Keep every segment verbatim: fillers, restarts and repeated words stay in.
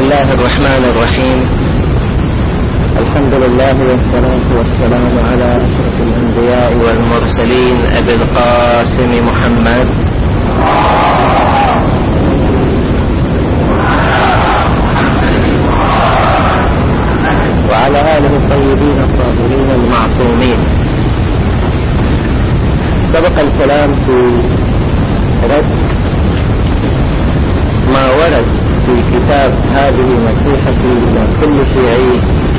الله الرحمن الرحيم. الحمد لله والصلاة والسلام على أشرف الأنبياء والمرسلين أبي القاسم محمد وعلى آله الطيبين الطاهرين المعصومين. سبق الكلام في رد ما ورد في كتاب هذه نصيحتي إلى كل شيعي،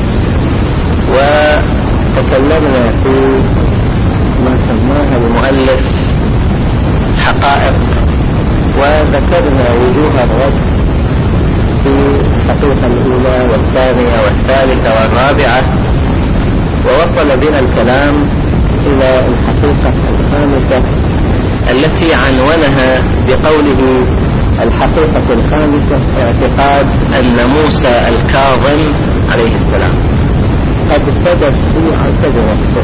وتكلمنا في ما سماها المؤلف حقائق، وذكرنا وجوه الرد في الحقيقة الأولى والثانية والثالثة والرابعة، ووصل بنا الكلام إلى الحقيقة الخامسة التي عنونها بقوله: الحقيقة الخامسة اعتقاد أن موسى الكاظم عليه السلام قد ابتدى الشيعة بنفسه.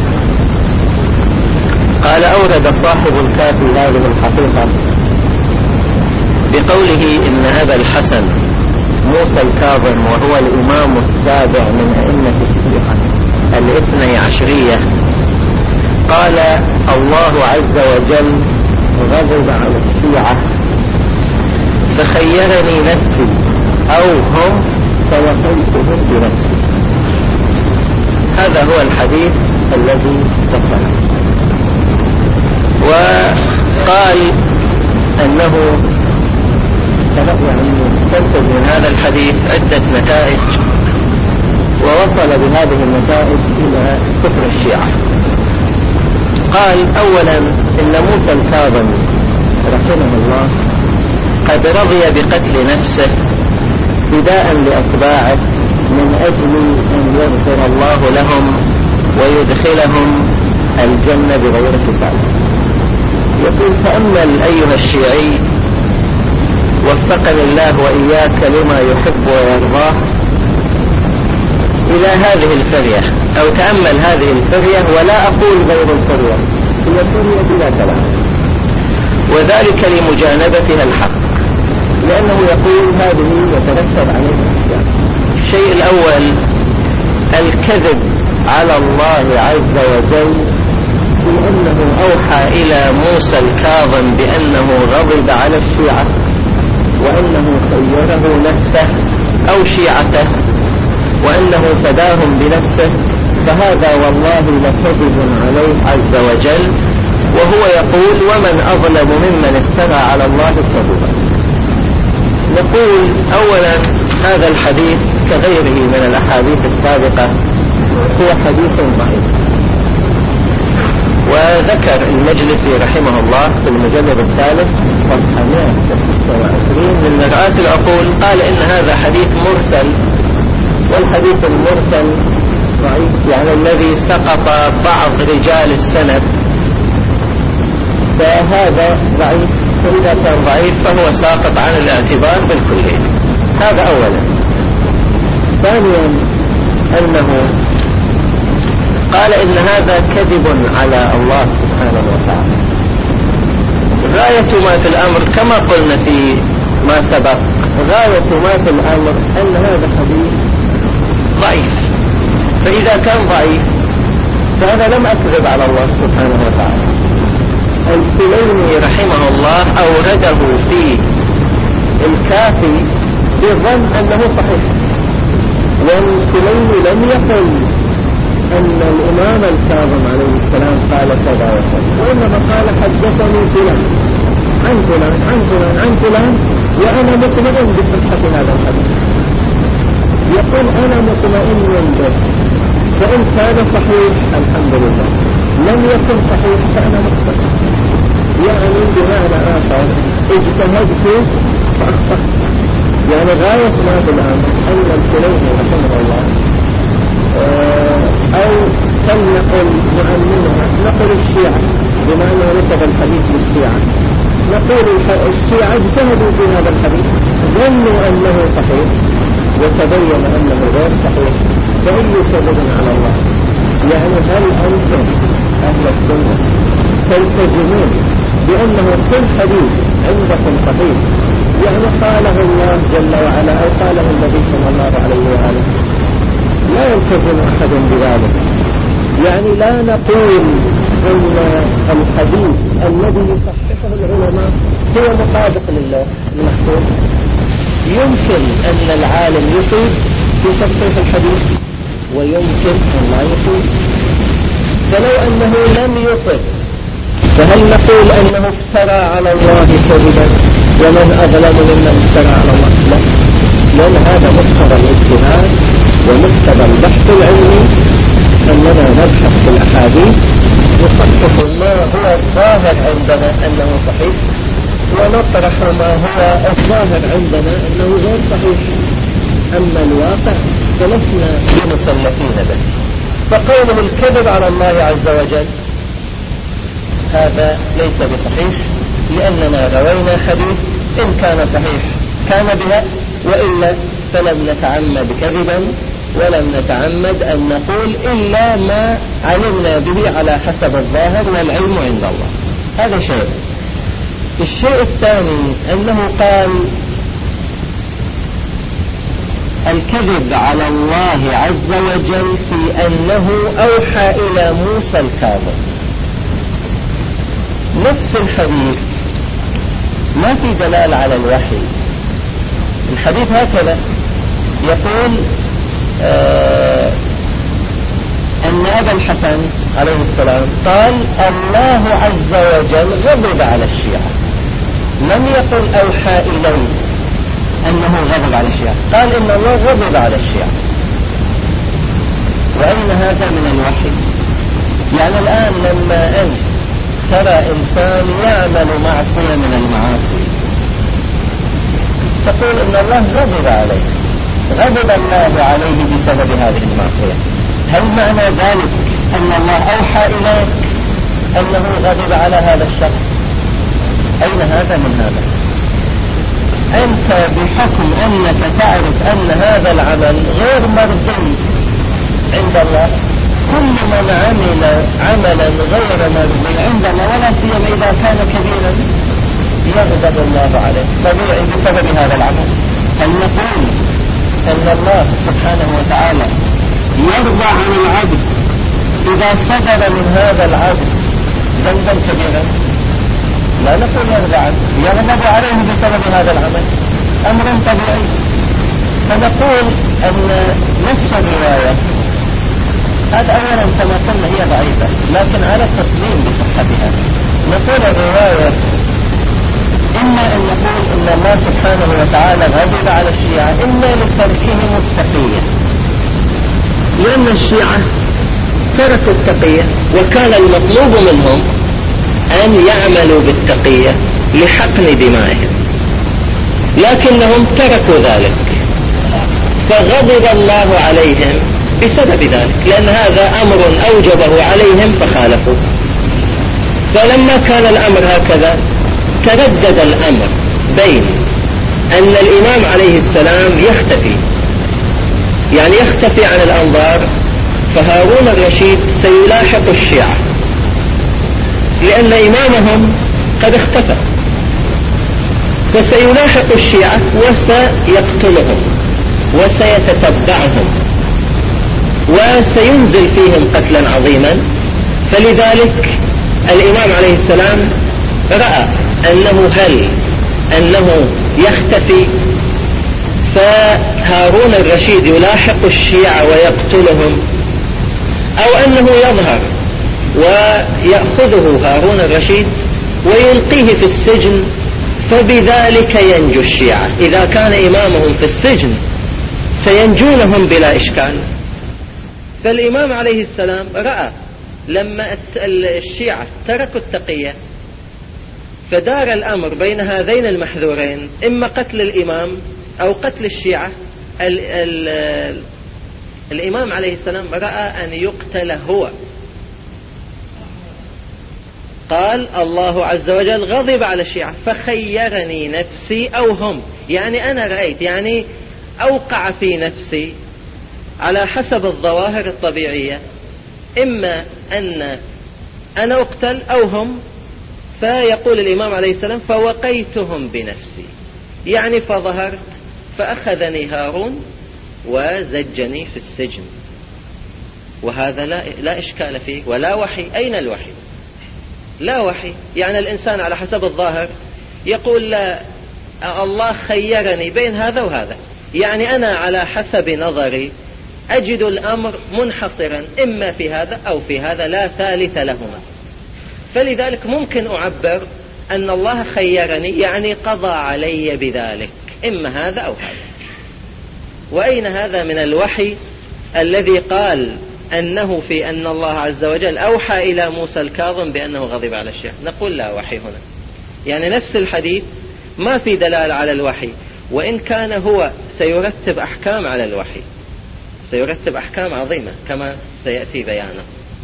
قال: أورد صاحب الكافي هذه الحقيقة بقوله إن أبا الحسن موسى الكاظم، وهو الإمام السابع من أئمة الشيعة الاثني عشرية، قال: الله عز وجل غضب على الشيعة فخيرني نفسي أو هم فوفيتهم بنفسي. هذا هو الحديث الذي ذكره. وقال أنه يعني استنتج من هذا الحديث عدة نتائج، ووصل بهذه النتائج إلى كفر الشيعة. قال: أولا إن موسى الكاظم رحمه الله قد رضي بقتل نفسه فداء لأتباعه من أجل أن يغفر الله لهم ويدخلهم الجنة بغير حساب. يقول: فأمل أيها الشيعي وفقني الله وإياك لما يحب ويرضاه إلى هذه الفرية، أو تأمل هذه الفرية، ولا أقول غير الفرية، هي فرية بلا كلام، وذلك لمجانبتها الحق، لأنه يقول هذه يترتب عليها الأشياء. الشيء الأول الكذب على الله عز وجل في أنه أوحى إلى موسى الكاظم بأنه غضب على الشيعة وأنه خيره نفسه أو شيعته وأنه فداهم بنفسه، فهذا والله لكذب عليه عز وجل، وهو يقول: ومن أظلم ممن افترى على الله كذبا. نقول: أولا هذا الحديث كغيره من الأحاديث السابقة هو حديث ضعيف. وذكر المجلسي رحمه الله في المجلد الثالث صفحة مئة وستة وعشرين من مرآة العقول، قال إن هذا حديث مرسل، والحديث المرسل ضعيف، يعني الذي سقط بعض رجال السند، فهذا ضعيف، فإذا كان ضعيف فهو ساقط عن الاعتبار بالكلية. هذا أولا. ثانيا أنه قال إن هذا كذب على الله سبحانه وتعالى. غاية ما في الأمر كما قلنا في ما سبق، غاية ما في الأمر أن هذا حديث ضعيف، فإذا كان ضعيف فأنا لم أكذب على الله سبحانه وتعالى. الكليني رحمه الله أورده في الكافي بظن أنه صحيح، والكليني لم يقل أن الإمام الكاظم عليه السلام قال كذا وكذا، وإنما قال حدثني فلان عن فلان عن فلان عن فلان وأنا مطمئن بصحة هذا الحديث. يقول: أنا مطمئن به، فإن كان صحيح الحمد لله، لم يكن صحيح فأنا مخطئ. يعني بمعنى آخر اجتهدت فأخطأت. يعني غاية ما بالأمر أن الكليني رحمه الله أو فلنقل معلمها، نقل الشيعة بما أنه نسب الحديث للشيعة، نقول الشيعة اجتهدوا في هذا الحديث، ظنوا أنه صحيح وتبين أنه غير صحيح، فأي كذب على الله. يعني هل أنتم أهل السنة تلتزمون بأنه كل حديث عندكم صحيح، يعني قاله الله جل وعلا أو قاله النبي صلى يجزم أحد بذلك. يعني لا نقول أن الحديث الذي يصححه العلماء هو مطابق لله المحفوظ. يمكن أن العالم يصيب في تصحيح الحديث ويمكن أن لا يصيب. فلو أنه لم يصب فهل نقول أنه افترى على الله كذبا ومن أظلم ممن افترى على الله؟ لا، لأن هذا مقتضى الاجتهاد ومقتضى البحث العلمي أننا نبحث في الأحاديث نصحح ما هو الظاهر عندنا أنه صحيح ونطرح ما هو الظاهر عندنا أنه غير صحيح. أما الواقع فلسنا بمسلفين به. فقوله الكذب على الله عز وجل هذا ليس بصحيح، لأننا روينا حديث إن كان صحيح كان بها، وإلا فلم نتعمد كذبا ولم نتعمد أن نقول إلا ما علمنا به على حسب الظاهر والعلم عند الله. هذا شيء. الشيء الثاني أنه قال الكذب على الله عز وجل في أنه أوحى إلى موسى الكاظم. نفس الحديث ما في دلالة على الوحي. الحديث هكذا يقول آه أن أبا الحسن عليه السلام قال الله عز وجل غضب على الشيعة. لم يقل أوحى إليه أنه غضب على الشيعة، قال إن الله غضب على الشيعة. وأين هذا من الوحي؟ يعني الآن لما أنت ترى إنسان يعمل معصية من المعاصي تقول إن الله غضب عليه، غضب الله عليه بسبب هذه المعصية. هل معنى ذلك أن الله أوحى إليك أنه غضب على هذا الشخص؟ أين هذا من هذا؟ أنت بحكم أنك تعرف أن هذا العمل غير مرضي عند الله، كل من عمل عملا غير مرضي عند الله ولا سيما إذا كان كبيرا يغضب الله عليه طبيعي بسبب هذا العمل. هل نقول أن الله سبحانه وتعالى يرضى عن العبد إذا صدر من هذا العبد ذنبا كبيرا؟ لا نقول يرضى عنه، يغضب عليه بسبب هذا العمل، أمر طبيعي. فنقول أن نفس الرواية هذا أولا كما قلنا هي ضعيفة، لكن على التصميم بصحتها نقول الرواية إما أن نقول إن الله سبحانه وتعالى غضب على الشيعة إما لتركهم التقية، لأن الشيعة تركوا التقية وكان المطلوب منهم أن يعملوا بالتقية لحقن دمائهم، لكنهم تركوا ذلك فغضب الله عليهم بسبب ذلك، لأن هذا أمر أوجبه عليهم فخالفوا. فلما كان الأمر هكذا تردد الأمر بين أن الإمام عليه السلام يختفي، يعني يختفي عن الأنظار، فهارون الرشيد سيلاحق الشيعة لأن إمامهم قد اختفى، فسيلاحق الشيعة وسيقتلهم وسيتتبعهم وسينزل فيهم قتلا عظيما. فلذلك الإمام عليه السلام رأى أنه هل أنه يختفي فهارون الرشيد يلاحق الشيعة ويقتلهم، أو أنه يظهر ويأخذه هارون الرشيد ويلقيه في السجن فبذلك ينجو الشيعة. إذا كان إمامهم في السجن سينجونهم بلا إشكال. فالإمام عليه السلام رأى لما الشيعة تركوا التقية فدار الأمر بين هذين المحذورين، إما قتل الإمام أو قتل الشيعة. ال ال الإمام عليه السلام رأى أن يقتل هو، قال الله عز وجل غضب على الشيعة فخيرني نفسي أو هم، يعني أنا رأيت، يعني أوقع في نفسي على حسب الظواهر الطبيعية إما أن أنا أقتل أو هم. فيقول الإمام عليه السلام فوقيتهم بنفسي، يعني فظهرت فأخذني هارون وزجني في السجن. وهذا لا, لا إشكال فيه ولا وحي. أين الوحي؟ لا وحي. يعني الإنسان على حسب الظاهر يقول لا الله خيرني بين هذا وهذا، يعني أنا على حسب نظري أجد الأمر منحصرا إما في هذا أو في هذا، لا ثالث لهما. فلذلك ممكن أعبر أن الله خيرني يعني قضى علي بذلك، إما هذا أو هذا. وأين هذا من الوحي الذي قال أنه في أن الله عز وجل أوحى إلى موسى الكاظم بأنه غضب على الشيعة؟ نقول لا وحي هنا. يعني نفس الحديث ما في دلالة على الوحي، وإن كان هو سيرتب أحكام على الوحي، سيرتب أحكام عظيمة كما سيأتي بيانه.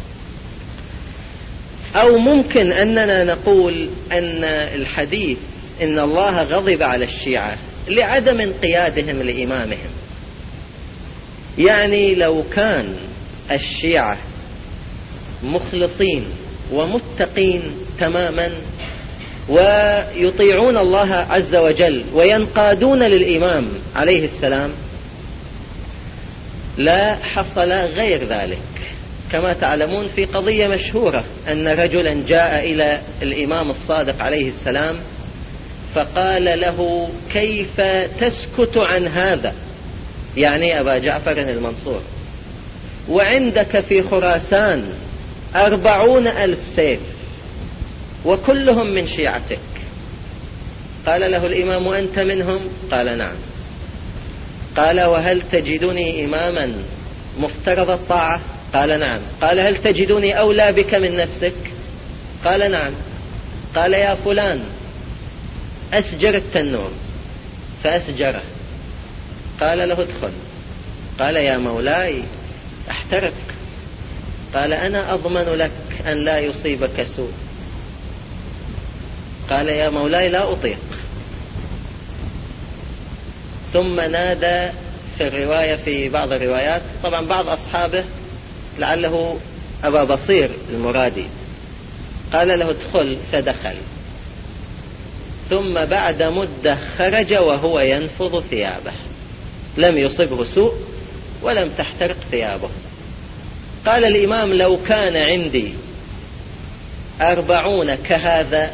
أو ممكن أننا نقول أن الحديث إن الله غضب على الشيعة لعدم انقيادهم لإمامهم. يعني لو كان الشيعة مخلصين ومتقين تماما ويطيعون الله عز وجل وينقادون للإمام عليه السلام لا حصل غير ذلك. كما تعلمون في قضية مشهورة أن رجلا جاء إلى الإمام الصادق عليه السلام فقال له كيف تسكت عن هذا، يعني أبا جعفر المنصور، وعندك في خراسان أربعون ألف سيف وكلهم من شيعتك. قال له الإمام أنت منهم؟ قال نعم. قال وهل تجدني إماما مفترض الطاعة؟ قال نعم. قال هل تجدني أولى بك من نفسك؟ قال نعم. قال يا فلان أسجر التنور، فأسجره. قال له ادخل. قال يا مولاي احترق. قال أنا أضمن لك أن لا يصيبك سوء. قال يا مولاي لا أطيق. ثم نادى في الرواية في بعض الروايات، طبعا بعض أصحابه لعله أبا بصير المرادي، قال له ادخل، فدخل. ثم بعد مدة خرج وهو ينفض ثيابه، لم يصبه سوء ولم تحترق ثيابه. قال الإمام لو كان عندي أربعون كهذا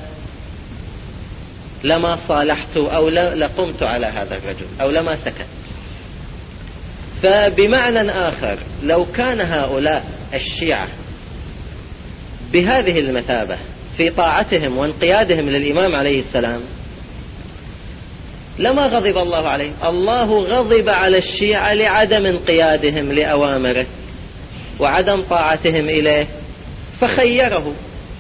لما صالحت أو لقمت على هذا الرجل أو لما سكت. فبمعنى آخر لو كان هؤلاء الشيعة بهذه المثابة في طاعتهم وانقيادهم للإمام عليه السلام لما غضب الله عليهم. الله غضب على الشيعة لعدم انقيادهم لأوامره وعدم طاعتهم إليه فخيره.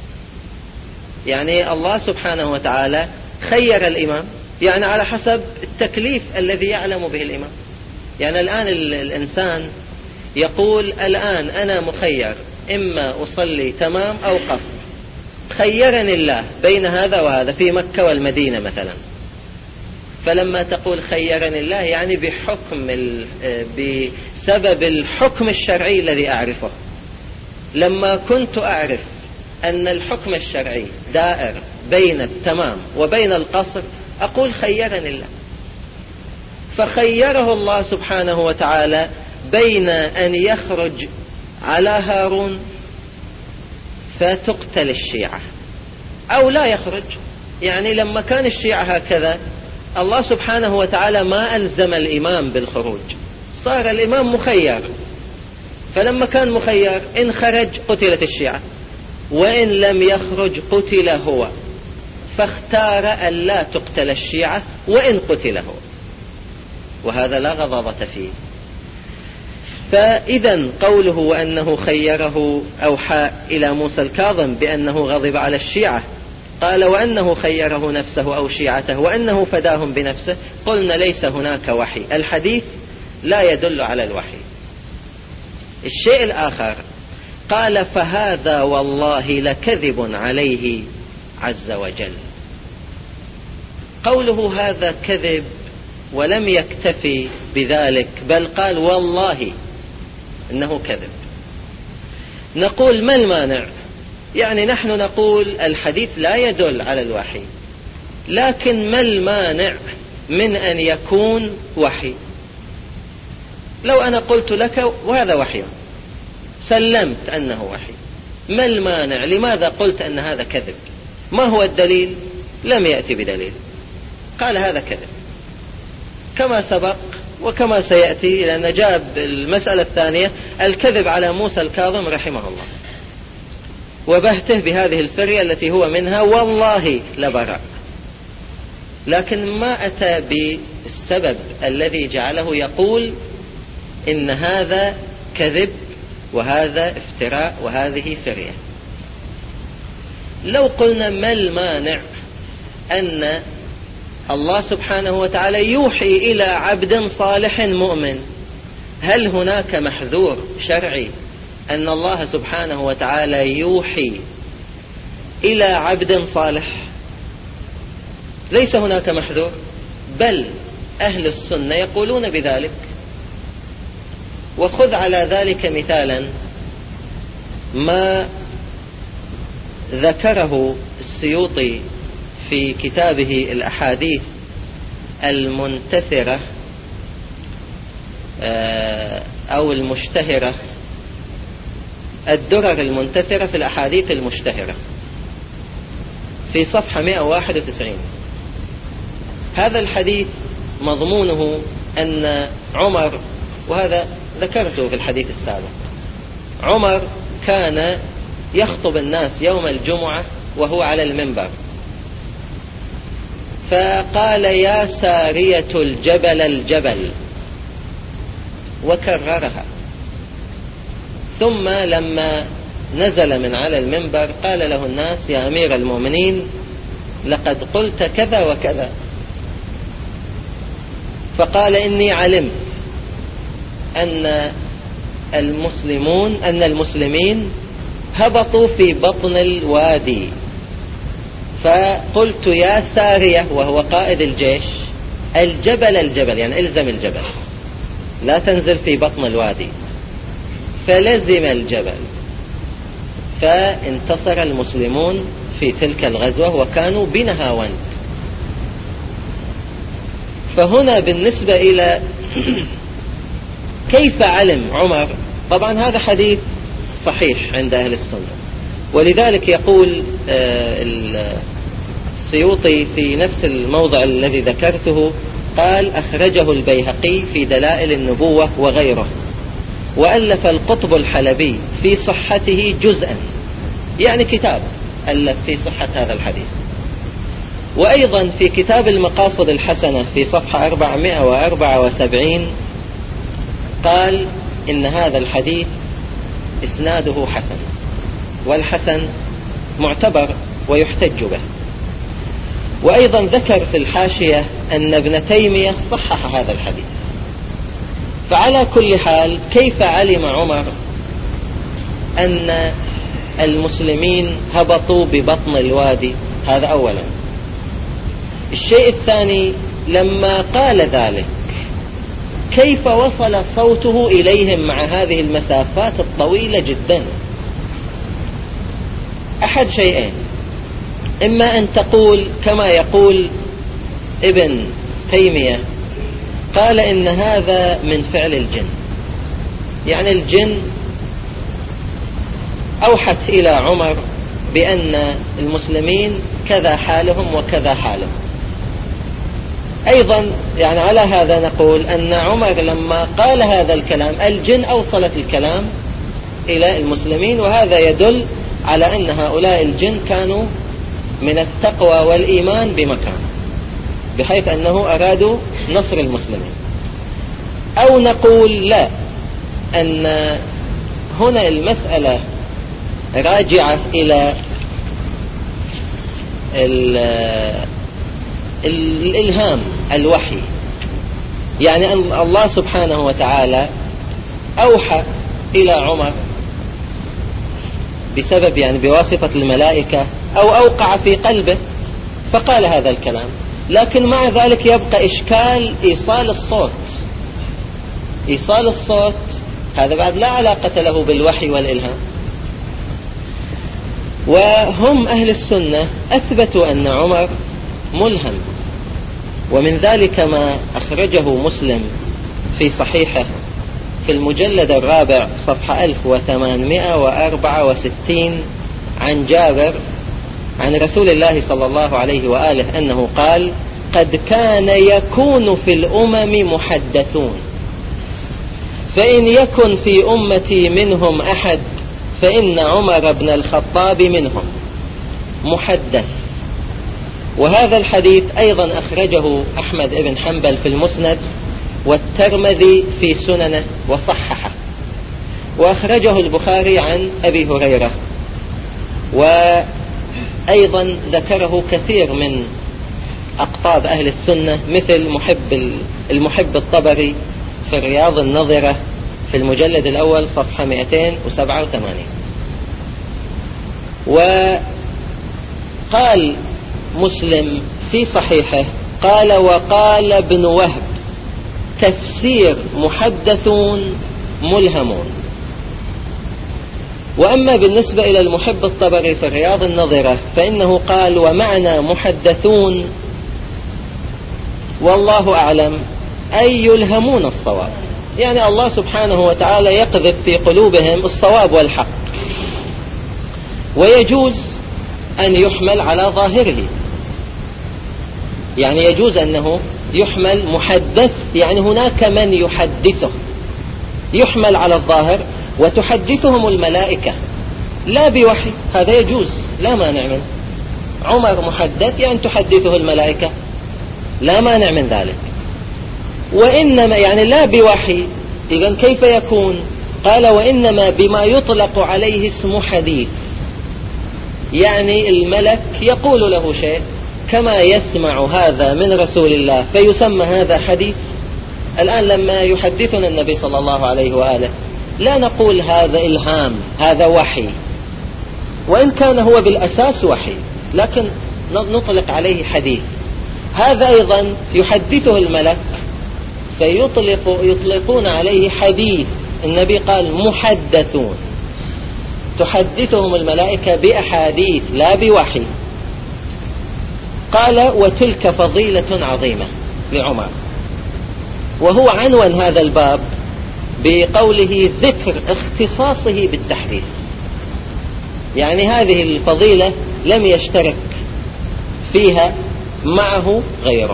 يعني الله سبحانه وتعالى خير الإمام، يعني على حسب التكليف الذي يعلم به الإمام. يعني الآن الإنسان يقول الآن أنا مخير إما أصلي تمام أو قصر، خيرني الله بين هذا وهذا في مكة والمدينة مثلا. فلما تقول خيرني الله يعني بحكم بسبب الحكم الشرعي الذي أعرفه. لما كنت أعرف أن الحكم الشرعي دائر بين التمام وبين القصر أقول خيرني الله. فخيره الله سبحانه وتعالى بين أن يخرج على هارون فتقتل الشيعة أو لا يخرج. يعني لما كان الشيعة هكذا الله سبحانه وتعالى ما ألزم الإمام بالخروج، صار الإمام مخير. فلما كان مخير إن خرج قتلت الشيعة وإن لم يخرج قتل هو، فاختار أن لا تقتل الشيعة وإن قتل هو، وهذا لا غضاضة فيه. فإذا قوله وأنه خيره أوحى إلى موسى الكاظم بأنه غضب على الشيعة، قال وأنه خيره نفسه أو شيعته وأنه فداهم بنفسه، قلنا ليس هناك وحي. الحديث لا يدل على الوحي. الشيء الآخر قال فهذا والله لكذب عليه عز وجل. قوله هذا كذب ولم يكتفي بذلك بل قال والله إنه كذب. نقول ما المانع؟ يعني نحن نقول الحديث لا يدل على الوحي، لكن ما المانع من أن يكون وحي؟ لو أنا قلت لك وهذا وحي سلمت أنه وحي، ما المانع؟ لماذا قلت أن هذا كذب؟ ما هو الدليل؟ لم يأتي بدليل، قال هذا كذب، كما سبق وكما سيأتي، لأن جاب المسألة الثانية الكذب على موسى الكاظم رحمه الله وبهته بهذه الفرية التي هو منها والله لبراء، لكن ما أتى بالسبب الذي جعله يقول إن هذا كذب وهذا افتراء وهذه فرية. لو قلنا ما المانع أن الله سبحانه وتعالى يوحي إلى عبد صالح مؤمن، هل هناك محذور شرعي أن الله سبحانه وتعالى يوحي إلى عبد صالح؟ ليس هناك محذور، بل أهل السنة يقولون بذلك. وخذ على ذلك مثالا ما ذكره السيوطي في كتابه الأحاديث المنتثرة أو المشتهرة، الدرر المنتثرة في الأحاديث المشتهرة، في صفحة مئة وواحد وتسعين. هذا الحديث مضمونه أن عمر، وهذا ذكرته في الحديث السابق، عمر كان يخطب الناس يوم الجمعة وهو على المنبر، فقال يا سارية الجبل الجبل، وكررها، ثم لما نزل من على المنبر قال له الناس يا أمير المؤمنين لقد قلت كذا وكذا، فقال إني علمت أن المسلمون أن المسلمين هبطوا في بطن الوادي، فقلت يا سارية وهو قائد الجيش الجبل الجبل، يعني الزم الجبل، لا تنزل في بطن الوادي، فلزم الجبل، فانتصر المسلمون في تلك الغزوة وكانوا بنهاوند. فهنا بالنسبة إلى كيف علم عمر، طبعا هذا حديث صحيح عند أهل السنة، ولذلك يقول السيوطي في نفس الموضع الذي ذكرته، قال أخرجه البيهقي في دلائل النبوة وغيره، وألف القطب الحلبي في صحته جزءا، يعني كتاب ألف في صحة هذا الحديث. وأيضا في كتاب المقاصد الحسنة في صفحة أربعمائة وأربعة وسبعين قال إن هذا الحديث إسناده حسن، والحسن معتبر ويحتج به. وأيضا ذكر في الحاشية أن ابن تيمية صحح هذا الحديث. فعلى كل حال كيف علم عمر أن المسلمين هبطوا ببطن الوادي؟ هذا أولا. الشيء الثاني، لما قال ذلك كيف وصل صوته إليهم مع هذه المسافات الطويلة جدا؟ أحد شيئين، إما أن تقول كما يقول ابن تيمية، قال إن هذا من فعل الجن، يعني الجن أوحت إلى عمر بأن المسلمين كذا حالهم وكذا حالهم. أيضا يعني على هذا نقول أن عمر لما قال هذا الكلام الجن أوصلت الكلام إلى المسلمين، وهذا يدل على أن هؤلاء الجن كانوا من التقوى والإيمان بمكان، بحيث أنه أرادوا نصر المسلمين. أو نقول لا، أن هنا المسألة راجعة إلى الإلهام الوحي، يعني أن الله سبحانه وتعالى أوحى إلى عمر بسبب يعني بواسطة الملائكة، أو أوقع في قلبه فقال هذا الكلام. لكن مع ذلك يبقى إشكال إيصال الصوت. إيصال الصوت هذا بعد لا علاقة له بالوحي والإلهام. وهم أهل السنة أثبتوا أن عمر ملهم، ومن ذلك ما أخرجه مسلم في صحيحه في المجلد الرابع صفحة ألف وثمانمائة وأربعة وستين عن جابر عن رسول الله صلى الله عليه وآله أنه قال: قد كان يكون في الأمم محدثون، فإن يكن في أمتي منهم أحد فإن عمر بن الخطاب منهم محدث. وهذا الحديث أيضا أخرجه أحمد بن حنبل في المسند، والترمذي في سننه وصححه، وأخرجه البخاري عن أبي هريرة، وأيضا ذكره كثير من أقطاب أهل السنة مثل محب المحب الطبري في رياض النظرة في المجلد الأول صفحة مئتين وسبعة وثمانين. وقال مسلم في صحيحه قال: وقال ابن وهب: تفسير محدثون ملهمون. وأما بالنسبة إلى المحب الطبري في رياض النظرة فإنه قال: ومعنى محدثون والله أعلم أي يلهمون الصواب، يعني الله سبحانه وتعالى يقذف في قلوبهم الصواب والحق، ويجوز أن يحمل على ظاهره، يعني يجوز أنه يحمل محدث، يعني هناك من يحدثه، يحمل على الظاهر وتحدثهم الملائكة لا بوحي، هذا يجوز لا مانع منه. عمر محدث يعني تحدثه الملائكة لا مانع من ذلك. وإنما يعني لا بوحي، إذن كيف يكون؟ قال: وإنما بما يطلق عليه اسم حديث، يعني الملك يقول له شيء كما يسمع هذا من رسول الله فيسمى هذا حديث. الآن لما يحدثنا النبي صلى الله عليه وآله لا نقول هذا إلهام، هذا وحي، وإن كان هو بالأساس وحي، لكن نطلق عليه حديث. هذا أيضا يحدثه الملك فيطلق يطلقون عليه حديث. النبي قال: محدثون، تحدثهم الملائكة بأحاديث لا بوحي. قال: وتلك فضيلة عظيمة لعمر. وهو عنوان هذا الباب بقوله: ذكر اختصاصه بالتحديث، يعني هذه الفضيلة لم يشترك فيها معه غيره.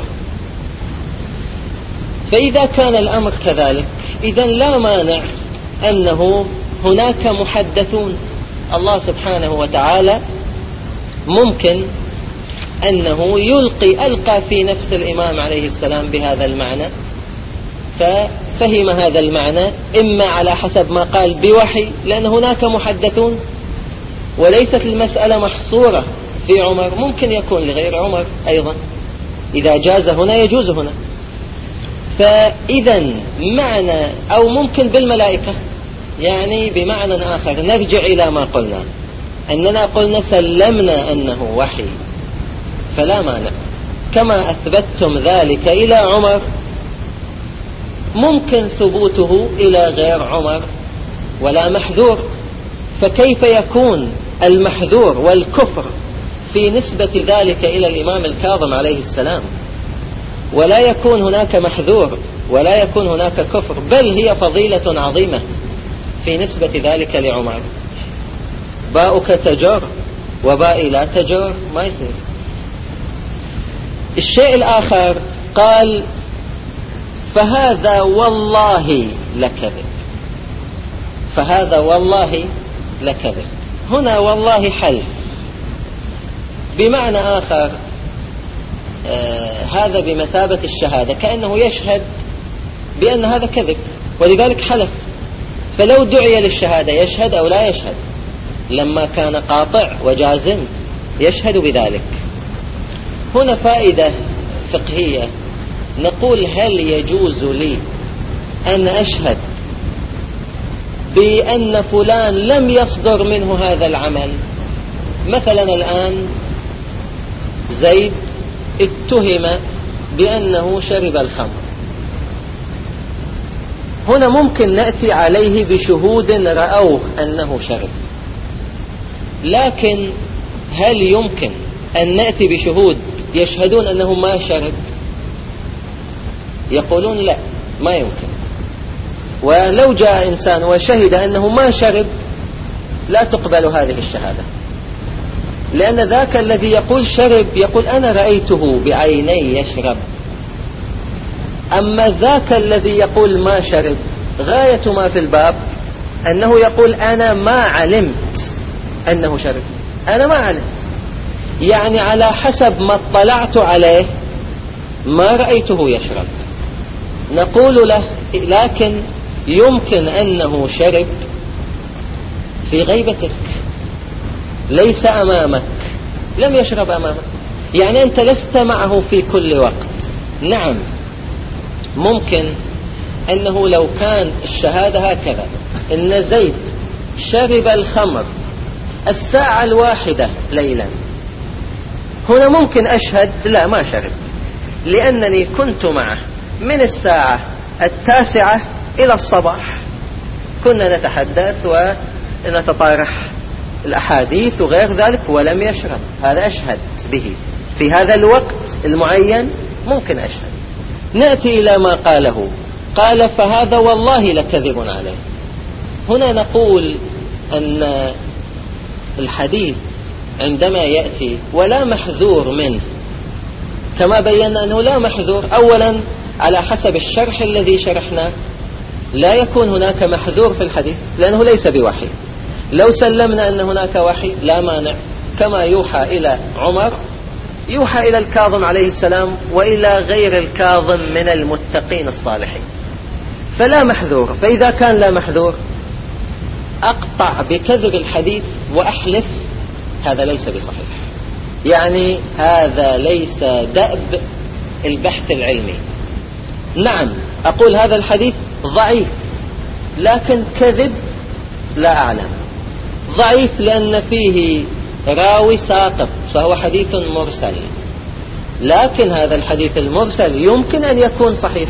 فإذا كان الأمر كذلك إذن لا مانع أنه هناك محدثون. الله سبحانه وتعالى ممكن أنه يلقي ألقى في نفس الإمام عليه السلام بهذا المعنى، ففهم هذا المعنى إما على حسب ما قال بوحي، لأن هناك محدثون، وليست المسألة محصورة في عمر، ممكن يكون لغير عمر أيضا، إذا جاز هنا يجوز هنا. فإذا معنى أو ممكن بالملائكة، يعني بمعنى آخر نرجع إلى ما قلنا، أننا قلنا سلمنا أنه وحي، فلا مانع. كما أثبتتم ذلك إلى عمر ممكن ثبوته إلى غير عمر ولا محذور. فكيف يكون المحذور والكفر في نسبة ذلك إلى الإمام الكاظم عليه السلام، ولا يكون هناك محذور ولا يكون هناك كفر، بل هي فضيلة عظيمة في نسبة ذلك لعمر؟ باؤك تجر وبائي لا تجر، ما يصير. الشيء الآخر قال: فهذا والله لكذب. فهذا والله لكذب، هنا والله حلف، بمعنى آخر آه هذا بمثابة الشهادة، كأنه يشهد بأن هذا كذب، ولذلك حلف. فلو دعي للشهادة يشهد أو لا يشهد؟ لما كان قاطع وجازم يشهد بذلك. هنا فائدة فقهية، نقول: هل يجوز لي أن أشهد بأن فلان لم يصدر منه هذا العمل؟ مثلا الآن زيد اتهم بأنه شرب الخمر، هنا ممكن نأتي عليه بشهود رأوه أنه شرب، لكن هل يمكن أن نأتي بشهود يشهدون أنه ما شرب؟ يقولون لا، ما يمكن. ولو جاء إنسان وشهد أنه ما شرب لا تقبل هذه الشهادة، لأن ذاك الذي يقول شرب يقول أنا رأيته بعيني يشرب، أما ذاك الذي يقول ما شرب غاية ما في الباب أنه يقول أنا ما علمت أنه شرب، أنا ما علمت، يعني على حسب ما اطلعت عليه ما رأيته يشرب. نقول له لكن يمكن أنه شرب في غيبتك، ليس أمامك، لم يشرب أمامك، يعني أنت لست معه في كل وقت. نعم ممكن أنه لو كان الشهادة هكذا إن زيد شرب الخمر الساعة الواحدة ليلا، هنا ممكن أشهد لا ما شرب، لأنني كنت معه من الساعة التاسعة إلى الصباح، كنا نتحدث ونتطارح الأحاديث وغير ذلك ولم يشرب، هذا أشهد به في هذا الوقت المعين، ممكن أشهد. نأتي إلى ما قاله، قال فهذا والله لكذب عليه. هنا نقول أن الحديث عندما يأتي ولا محذور منه، كما بينا أنه لا محذور، أولا على حسب الشرح الذي شرحناه لا يكون هناك محذور في الحديث لأنه ليس بوحي. لو سلمنا أن هناك وحي لا مانع، كما يوحى إلى عمر يوحى إلى الكاظم عليه السلام وإلى غير الكاظم من المتقين الصالحين، فلا محذور. فإذا كان لا محذور أقطع بكذب الحديث وأحلف هذا ليس بصحيح، يعني هذا ليس دأب البحث العلمي. نعم أقول هذا الحديث ضعيف، لكن كذب لا أعلم. ضعيف لأن فيه راوي ساقط فهو حديث مرسل، لكن هذا الحديث المرسل يمكن أن يكون صحيح.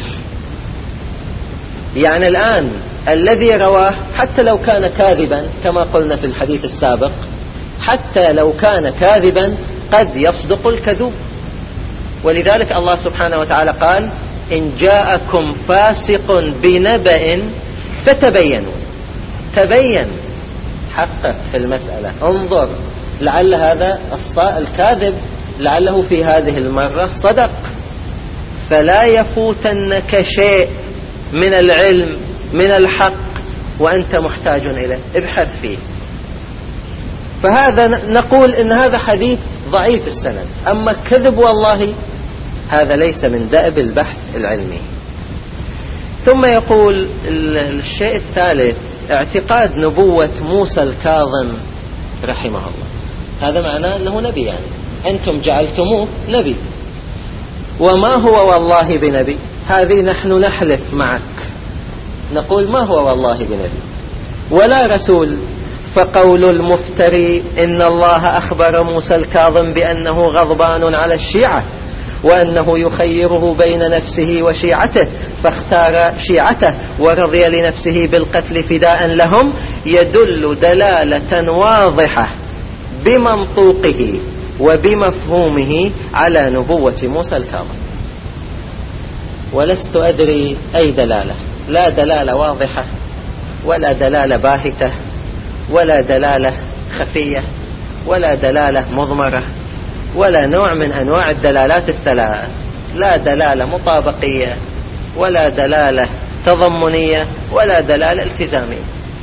يعني الآن الذي رواه حتى لو كان كاذبا كما قلنا في الحديث السابق، حتى لو كان كاذبا قد يصدق الكذوب، ولذلك الله سبحانه وتعالى قال إن جاءكم فاسق بنبأ فتبينوا. تبين، حقق في المسألة، انظر لعل هذا الكاذب لعله في هذه المرة صدق، فلا يفوتنك شيء من العلم من الحق وأنت محتاج إليه، ابحث فيه. فهذا نقول إن هذا حديث ضعيف السند. أما كذب والله هذا ليس من دأب البحث العلمي. ثم يقول الشيء الثالث اعتقاد نبوة موسى الكاظم رحمه الله، هذا معناه أنه نبي، يعني أنتم جعلتموه نبي، وما هو والله بنبي، هذه نحن نحلف معك نقول ما هو والله بنبي ولا رسول. فقول المفتري إن الله أخبر موسى الكاظم بأنه غضبان على الشيعة وأنه يخيره بين نفسه وشيعته فاختار شيعته ورضي لنفسه بالقتل فداء لهم، يدل دلالة واضحة بمنطوقه وبمفهومه على نبوة موسى الكاظم. ولست أدري أي دلالة، لا دلالة واضحة ولا دلالة باهتة ولا دلالة خفية ولا دلالة مضمرة ولا نوع من أنواع الدلالات الثلاث، لا دلالة مطابقية ولا دلالة تضمنية ولا دلالة التزامية.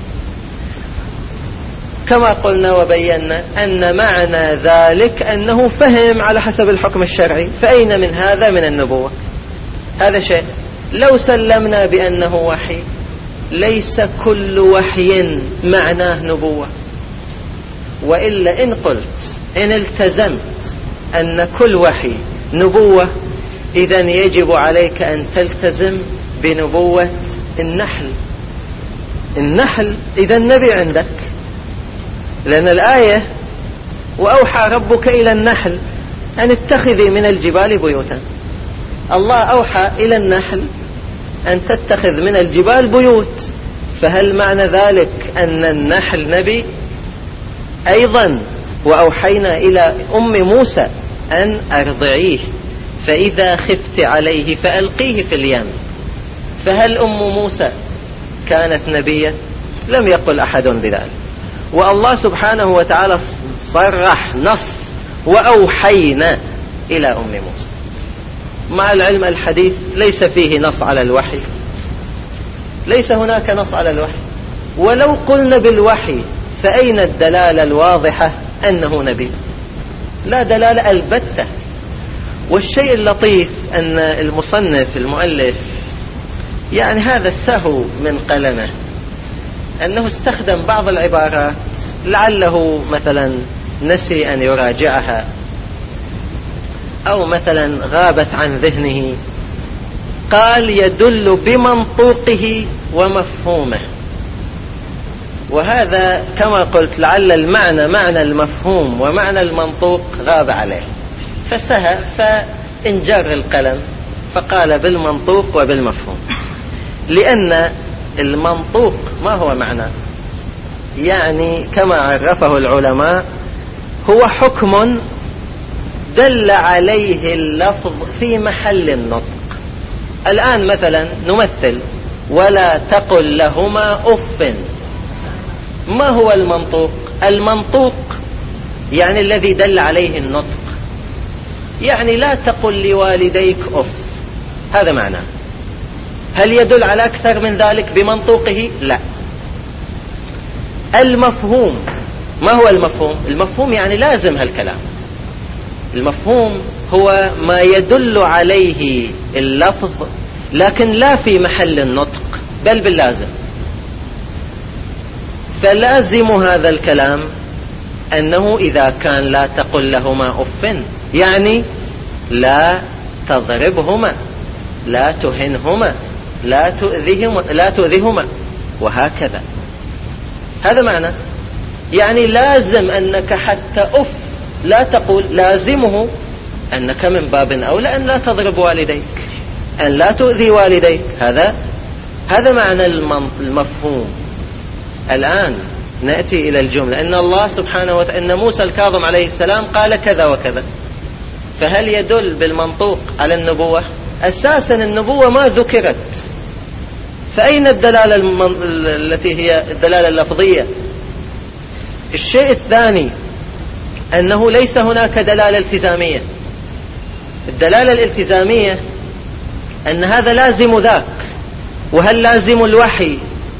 كما قلنا وبينا أن معنى ذلك أنه فهم على حسب الحكم الشرعي، فأين من هذا من النبوة؟ هذا شيء. لو سلمنا بأنه وحي، ليس كل وحي معناه نبوة، وإلا إن قلت إن التزمت أن كل وحي نبوة إذن يجب عليك أن تلتزم بنبوة النحل. النحل إذن نبي عندك، لأن الآية وأوحى ربك إلى النحل أن اتخذي من الجبال بيوتا. الله أوحى إلى النحل أن تتخذ من الجبال بيوت، فهل معنى ذلك أن النحل نبي؟ أيضا وأوحينا إلى أم موسى أن أرضعيه فإذا خفت عليه فألقيه في اليم، فهل أم موسى كانت نبيا؟ لم يقل أحد بذلك. والله سبحانه وتعالى صرح نص وأوحينا إلى أم موسى، مع العلم الحديث ليس فيه نص على الوحي، ليس هناك نص على الوحي. ولو قلنا بالوحي فأين الدلالة الواضحة أنه نبي؟ لا دلالة البتة. والشيء اللطيف أن المصنف المؤلف يعني هذا السهو من قلمه، أنه استخدم بعض العبارات لعله مثلا نسي أن يراجعها أو مثلا غابت عن ذهنه. قال يدل بمنطوقه ومفهومه، وهذا كما قلت لعل المعنى معنى المفهوم ومعنى المنطوق غاب عليه، فسهى فانجر القلم فقال بالمنطوق وبالمفهوم. لأن المنطوق ما هو معنى؟ يعني كما عرفه العلماء هو حكم دل عليه اللفظ في محل النطق. الآن مثلا نمثل ولا تقل لهما أف. ما هو المنطوق؟ المنطوق يعني الذي دل عليه النطق، يعني لا تقل لوالديك أف، هذا معناه. هل يدل على أكثر من ذلك بمنطوقه؟ لا. المفهوم، ما هو المفهوم؟ المفهوم يعني لازم هالكلام. المفهوم هو ما يدل عليه اللفظ لكن لا في محل النطق بل باللازم. فلازم هذا الكلام أنه إذا كان لا تقل لهما أف يعني لا تضربهما، لا تهنهما، لا تؤذيهما, لا تؤذيهما وهكذا. هذا معنى، يعني لازم أنك حتى أف لا تقول، لازمه أنك من باب أولى أن لا تضرب والديك، أن لا تؤذي والديك. هذا هذا معنى المفهوم. الآن نأتي إلى الجملة. إن الله سبحانه وتعالى، إن موسى الكاظم عليه السلام قال كذا وكذا، فهل يدل بالمنطوق على النبوة؟ أساسا النبوة ما ذكرت، فأين الدلالة المن... التي هي الدلالة اللفظية؟ الشيء الثاني أنه ليس هناك دلالة التزامية. الدلالة الالتزامية أن هذا لازم ذاك. وهل لازم الوحي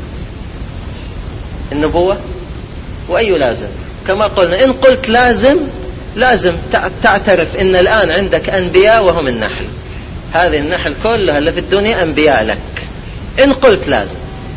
النبوة؟ وأي لازم؟ كما قلنا إن قلت لازم لازم تعترف إن الآن عندك أنبياء وهم النحل، هذه النحل كلها اللي في الدنيا أنبياء لك إن قلت لازم.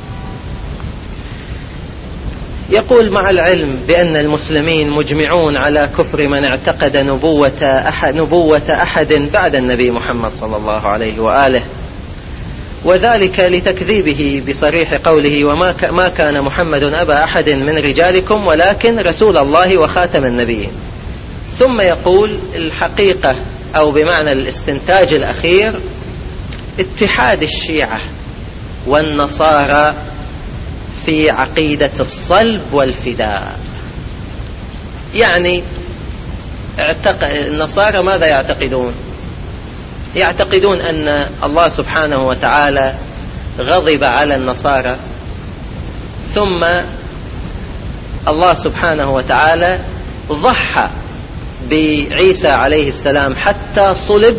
يقول مع العلم بأن المسلمين مجمعون على كفر من اعتقد نبوة أحد, نبوة أحد بعد النبي محمد صلى الله عليه وآله، وذلك لتكذيبه بصريح قوله وما ما كان محمد أبا أحد من رجالكم ولكن رسول الله وخاتم النبيين. ثم يقول الحقيقة أو بمعنى الاستنتاج الأخير اتحاد الشيعة والنصارى في عقيدة الصلب والفداء. يعني اعتقد النصارى ماذا يعتقدون؟ يعتقدون أن الله سبحانه وتعالى غضب على النصارى، ثم الله سبحانه وتعالى ضحى بعيسى عليه السلام حتى صلب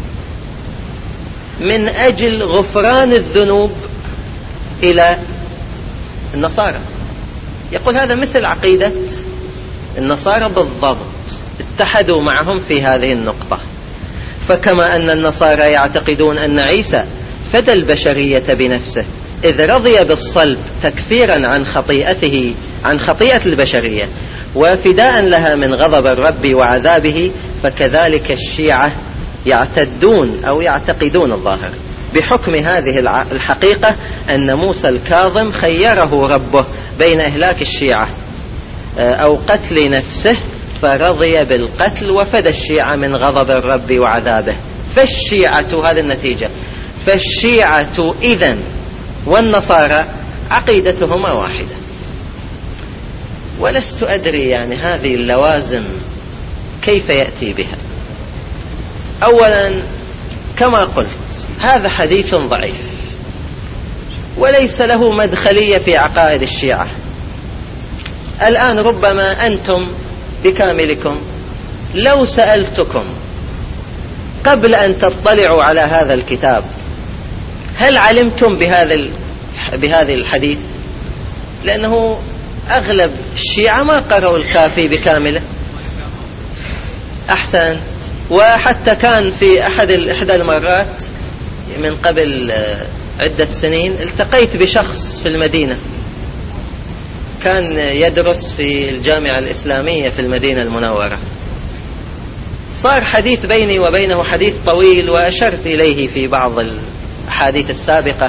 من أجل غفران الذنوب إلى النصارى. يقول هذا مثل عقيدة النصارى بالضبط، اتحدوا معهم في هذه النقطة. فكما أن النصارى يعتقدون أن عيسى فدى البشرية بنفسه إذ رضي بالصلب تكفيرا عن خطيئته عن خطيئة البشرية وفداء لها من غضب الرب وعذابه، فكذلك الشيعة يعتدون أو يعتقدون الظاهر بحكم هذه الحقيقة أن موسى الكاظم خيره ربه بين إهلاك الشيعة أو قتل نفسه، فرضي بالقتل وفدى الشيعة من غضب الرب وعذابه. فالشيعة، هذه النتيجة، فالشيعة إذن والنصارى عقيدتهما واحدة. ولست أدري يعني هذه اللوازم كيف يأتي بها. أولا كما قلت هذا حديث ضعيف، وليس له مدخلية في عقائد الشيعة. الآن ربما أنتم بكاملكم لو سألتكم قبل أن تطلعوا على هذا الكتاب هل علمتم بهذا بهذه الحديث؟ لأنه أغلب الشيعة ما قرأوا الكافي بكامله. أحسن. وحتى كان في أحد إحدى المرات من قبل عدة سنين التقيت بشخص في المدينة كان يدرس في الجامعة الإسلامية في المدينة المنورة. صار حديث بيني وبينه حديث طويل وأشرت إليه في بعض الحديث السابقة.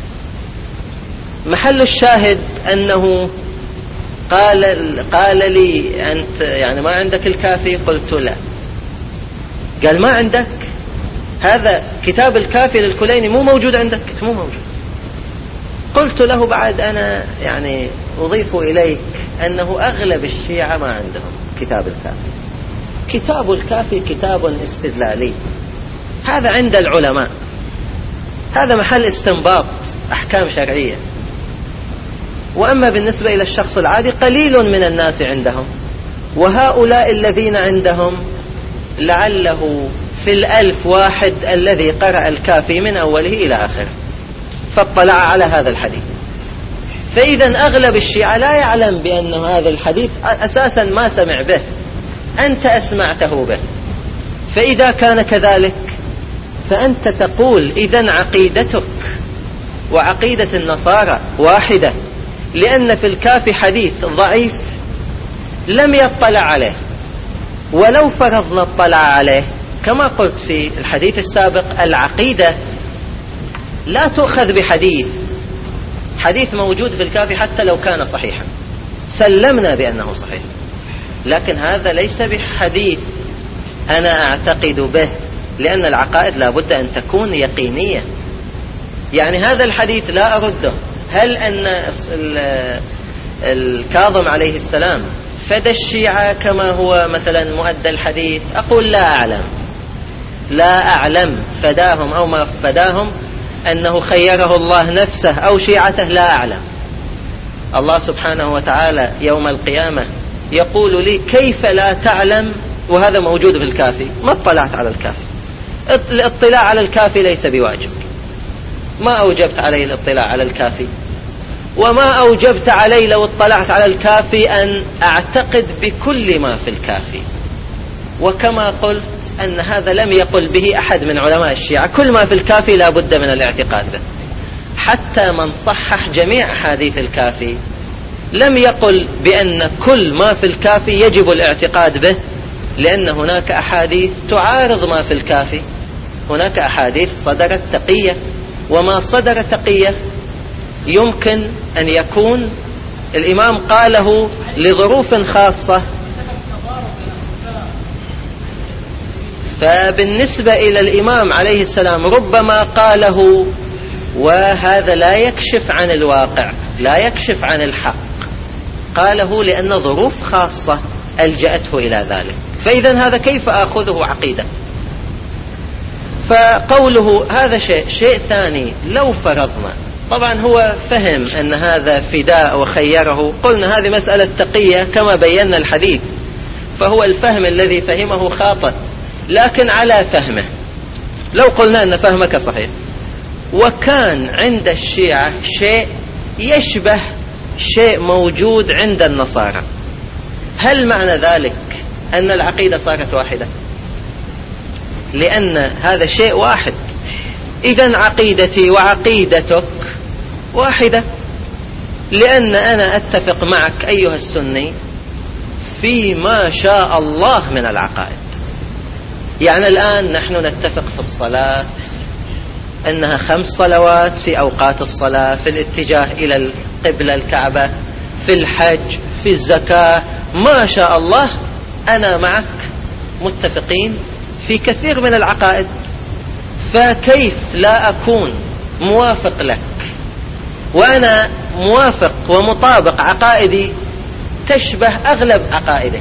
محل الشاهد أنه قال قال لي أنت يعني ما عندك الكافي؟ قلت لا. قال ما عندك؟ هذا كتاب الكافي للكليني مو موجود عندك؟ مو موجود. قلت له بعد أنا يعني أضيف إليك أنه أغلب الشيعة ما عندهم كتاب الكافي. كتاب الكافي كتاب استدلالي، هذا عند العلماء، هذا محل استنباط أحكام شرعية. وأما بالنسبة إلى الشخص العادي قليل من الناس عندهم، وهؤلاء الذين عندهم لعله في الألف واحد الذي قرأ الكافي من أوله إلى آخره فاطلع على هذا الحديث. فإذا أغلب الشيعة لا يعلم بأن هذا الحديث أساسا ما سمع به، أنت أسمعته به. فإذا كان كذلك فأنت تقول إذن عقيدتك وعقيدة النصارى واحدة، لأن في الكافي حديث ضعيف لم يطلع عليه. ولو فرضنا اطلع عليه كما قلت في الحديث السابق العقيدة لا تؤخذ بحديث حديث موجود في الكافي حتى لو كان صحيحا سلمنا بأنه صحيح، لكن هذا ليس بحديث أنا أعتقد به، لأن العقائد لا بد أن تكون يقينية. يعني هذا الحديث لا أرده. هل أن الكاظم عليه السلام فدى الشيعة كما هو مثلا مؤدى الحديث؟ أقول لا أعلم، لا أعلم فداهم أو ما فداهم، أنه خيره الله نفسه أو شيعته، لا أعلم. الله سبحانه وتعالى يوم القيامة يقول لي كيف لا تعلم وهذا موجود في الكافي؟ ما اطلعت على الكافي. الاطلاع على الكافي ليس بواجب، ما أوجبت علي الاطلاع على الكافي، وما أوجبت علي لو اطلعت على الكافي أن أعتقد بكل ما في الكافي. وكما قلت أن هذا لم يقل به أحد من علماء الشيعة، كل ما في الكافي لا بد من الاعتقاد به. حتى من صحح جميع أحاديث الكافي لم يقل بأن كل ما في الكافي يجب الاعتقاد به، لأن هناك أحاديث تعارض ما في الكافي. هناك أحاديث صدرت تقية، وما صدر تقية يمكن أن يكون الإمام قاله لظروف خاصة. فبالنسبة إلى الإمام عليه السلام ربما قاله وهذا لا يكشف عن الواقع، لا يكشف عن الحق، قاله لأن ظروف خاصة ألجأته إلى ذلك. فإذا هذا كيف أخذه عقيدة؟ فقوله هذا شيء. شيء ثاني، لو فرضنا، طبعا هو فهم أن هذا فداء وخيره، قلنا هذه مسألة تقية كما بينا الحديث، فهو الفهم الذي فهمه خاطئ، لكن على فهمه. لو قلنا أن فهمك صحيح وكان عند الشيعة شيء يشبه شيء موجود عند النصارى، هل معنى ذلك أن العقيدة صارت واحدة؟ لأن هذا شيء واحد. إذن عقيدتي وعقيدتك واحدة، لأن أنا أتفق معك أيها السني في ما شاء الله من العقائد. يعني الآن نحن نتفق في الصلاة أنها خمس صلوات في أوقات الصلاة، في الاتجاه إلى القبلة الكعبة، في الحج، في الزكاة، ما شاء الله أنا معك متفقين في كثير من العقائد. فكيف لا أكون موافق لك وأنا موافق ومطابق عقائدي تشبه أغلب عقائدك،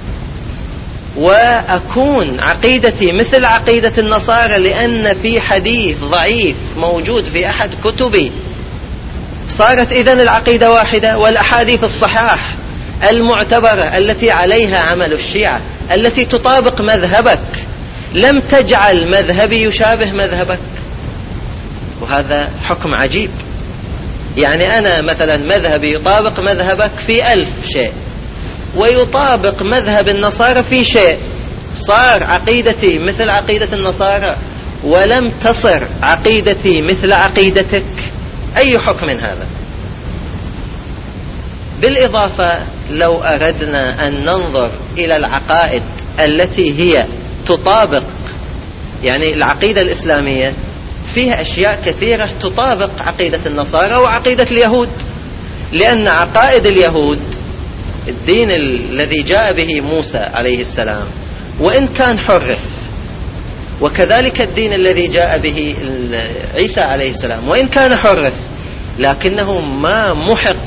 وأكون عقيدتي مثل عقيدة النصارى لأن في حديث ضعيف موجود في أحد كتبي صارت إذن العقيدة واحدة. والأحاديث الصحاح المعتبرة التي عليها عمل الشيعة التي تطابق مذهبك لم تجعل مذهبي يشابه مذهبك، وهذا حكم عجيب. يعني أنا مثلا مذهبي يطابق مذهبك في ألف شيء، ويطابق مذهب النصارى في شيء، صار عقيدتي مثل عقيدة النصارى ولم تصر عقيدتي مثل عقيدتك. أي حكم من هذا؟ بالإضافة لو أردنا أن ننظر إلى العقائد التي هي تطابق، يعني العقيدة الإسلامية فيها أشياء كثيرة تطابق عقيدة النصارى وعقيدة اليهود، لأن عقائد اليهود الدين الذي جاء به موسى عليه السلام وإن كان حرف، وكذلك الدين الذي جاء به عيسى عليه السلام وإن كان حرف، لكنه ما محق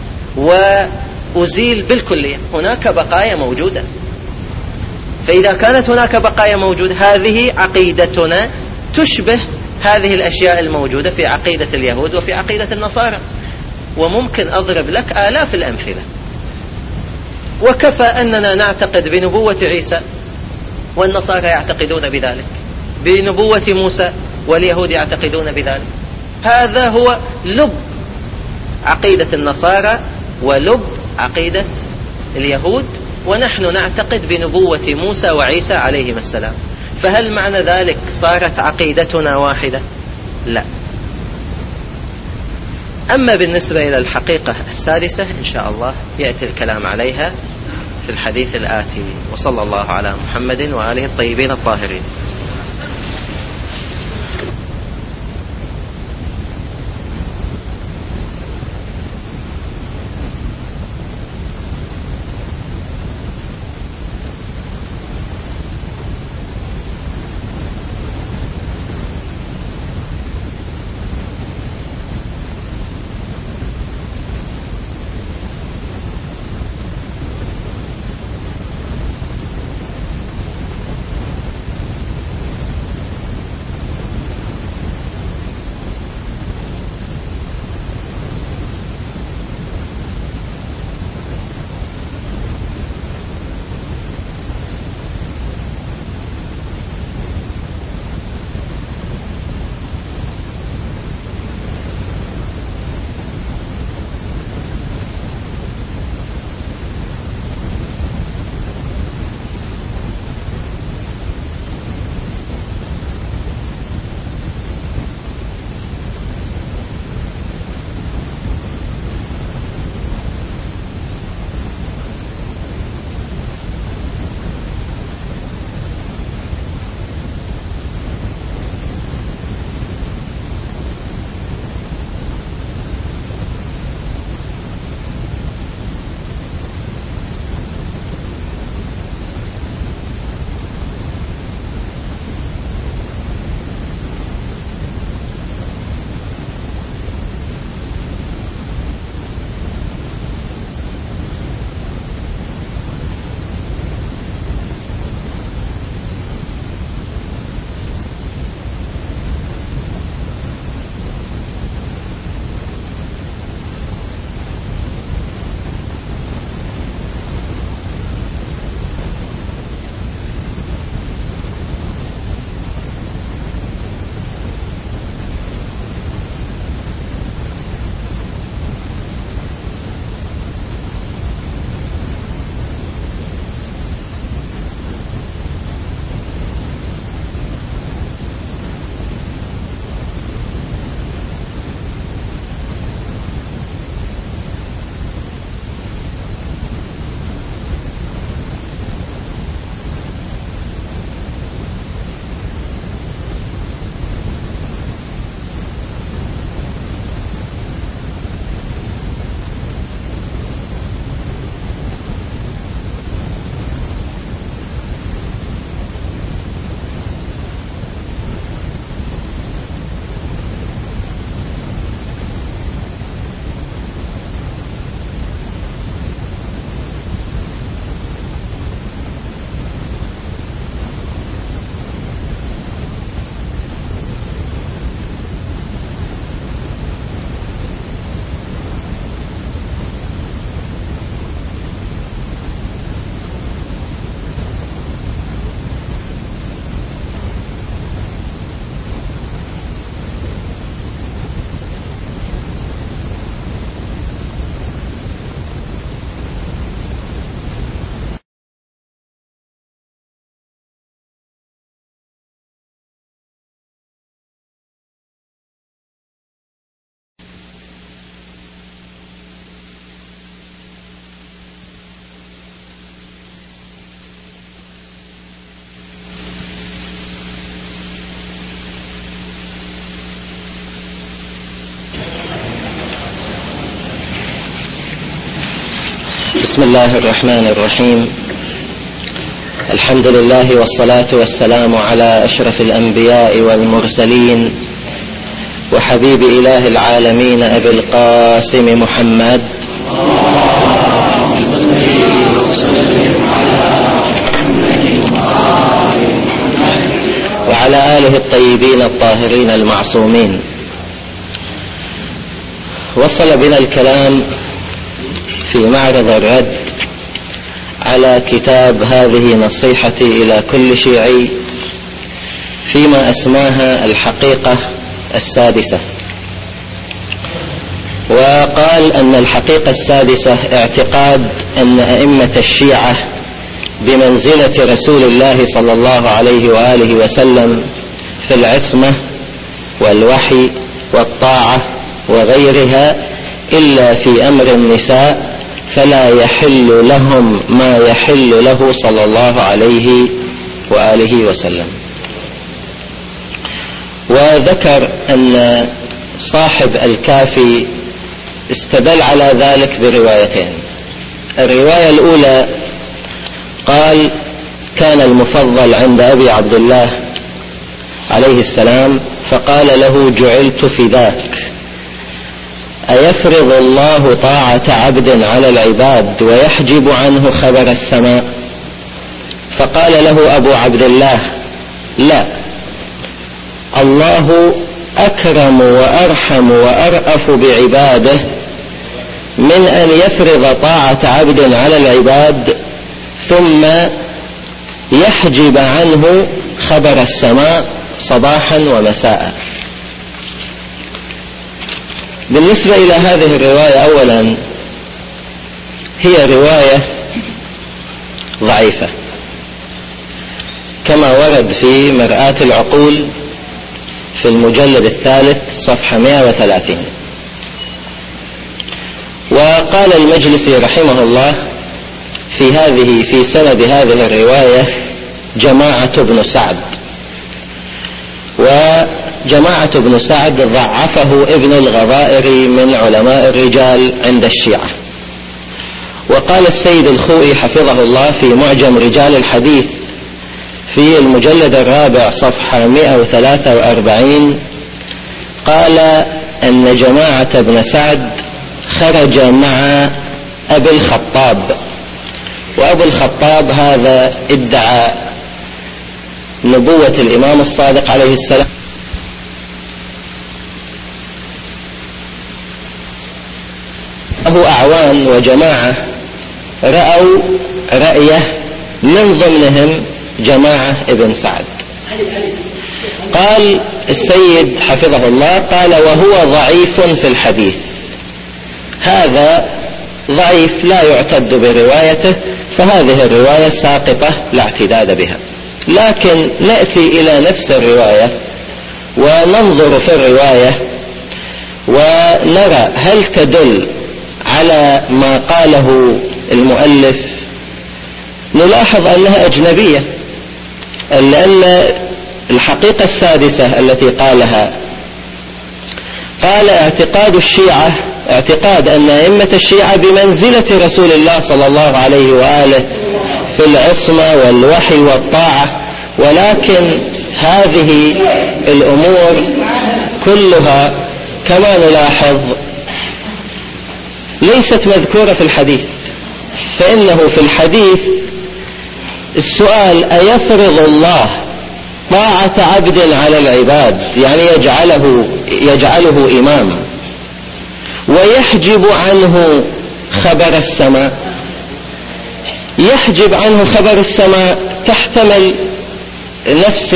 وأزيل بالكلية، هناك بقايا موجودة. فإذا كانت هناك بقايا موجودة، هذه عقيدتنا تشبه هذه الأشياء الموجودة في عقيدة اليهود وفي عقيدة النصارى، وممكن أضرب لك آلاف الأمثلة. وكفى أننا نعتقد بنبوة عيسى والنصارى يعتقدون بذلك، بنبوة موسى واليهود يعتقدون بذلك. هذا هو لب عقيدة النصارى ولب عقيدة اليهود، ونحن نعتقد بنبوة موسى وعيسى عليهما السلام. فهل معنى ذلك صارت عقيدتنا واحدة؟ لا. أما بالنسبة إلى الحقيقة السادسة إن شاء الله يأتي الكلام عليها في الحديث الآتي. وصلى الله على محمد وآله الطيبين الطاهرين. بسم الله الرحمن الرحيم. الحمد لله والصلاة والسلام على أشرف الأنبياء والمرسلين وحبيب إله العالمين أبي القاسم محمد وعلى آله الطيبين الطاهرين المعصومين. وصل بنا الكلام في معرض الرد على كتاب هذه نصيحتي إلى كل شيعي فيما أسماها الحقيقة السادسة، وقال أن الحقيقة السادسة اعتقاد أن أئمة الشيعة بمنزلة رسول الله صلى الله عليه وآله وسلم في العصمة والوحي والطاعة وغيرها، إلا في أمر النساء فلا يحل لهم ما يحل له صلى الله عليه وآله وسلم. وذكر أن صاحب الكافي استدل على ذلك بروايتين. الرواية الأولى قال: كان المفضل عند أبي عبد الله عليه السلام فقال له: جعلت فداك، أيفرض الله طاعة عبد على العباد ويحجب عنه خبر السماء؟ فقال له أبو عبد الله: لا، الله أكرم وأرحم وأرأف بعباده من أن يفرض طاعة عبد على العباد ثم يحجب عنه خبر السماء صباحا ومساء. بالنسبة إلى هذه الرواية، أولا هي رواية ضعيفة كما ورد في مرآة العقول في المجلد الثالث صفحة مئة وثلاثين. وقال المجلسي رحمه الله في هذه في سند هذه الرواية جماعة بن سعد، وجماعة بن سعد ضعفه ابن الغضائر من علماء الرجال عند الشيعة. وقال السيد الخوئي حفظه الله في معجم رجال الحديث في المجلد الرابع صفحة مئة وثلاثة وأربعين قال أن جماعة بن سعد خرج مع أبي الخطاب، وأبو الخطاب هذا ادعى نبوة الإمام الصادق عليه السلام، له أعوان وجماعة رأوا رأيه من ضمنهم جماعة ابن سعد. قال السيد حفظه الله قال: وهو ضعيف في الحديث، هذا ضعيف لا يعتد بروايته، فهذه الرواية ساقطة لا اعتداد بها. لكن نأتي إلى نفس الرواية وننظر في الرواية ونرى هل تدل على ما قاله المؤلف. نلاحظ أنها أجنبية، لأن الحقيقة السادسة التي قالها قال: اعتقاد الشيعة اعتقاد أن أئمة الشيعة بمنزلة رسول الله صلى الله عليه وآله في العصمة والوحي والطاعة، ولكن هذه الأمور كلها كما نلاحظ ليست مذكورة في الحديث. فإنه في الحديث السؤال: أيفرض الله طاعة عبد على العباد، يعني يجعله يجعله إمام ويحجب عنه خبر السماء؟ يحجب عنه خبر السماء تحتمل نفس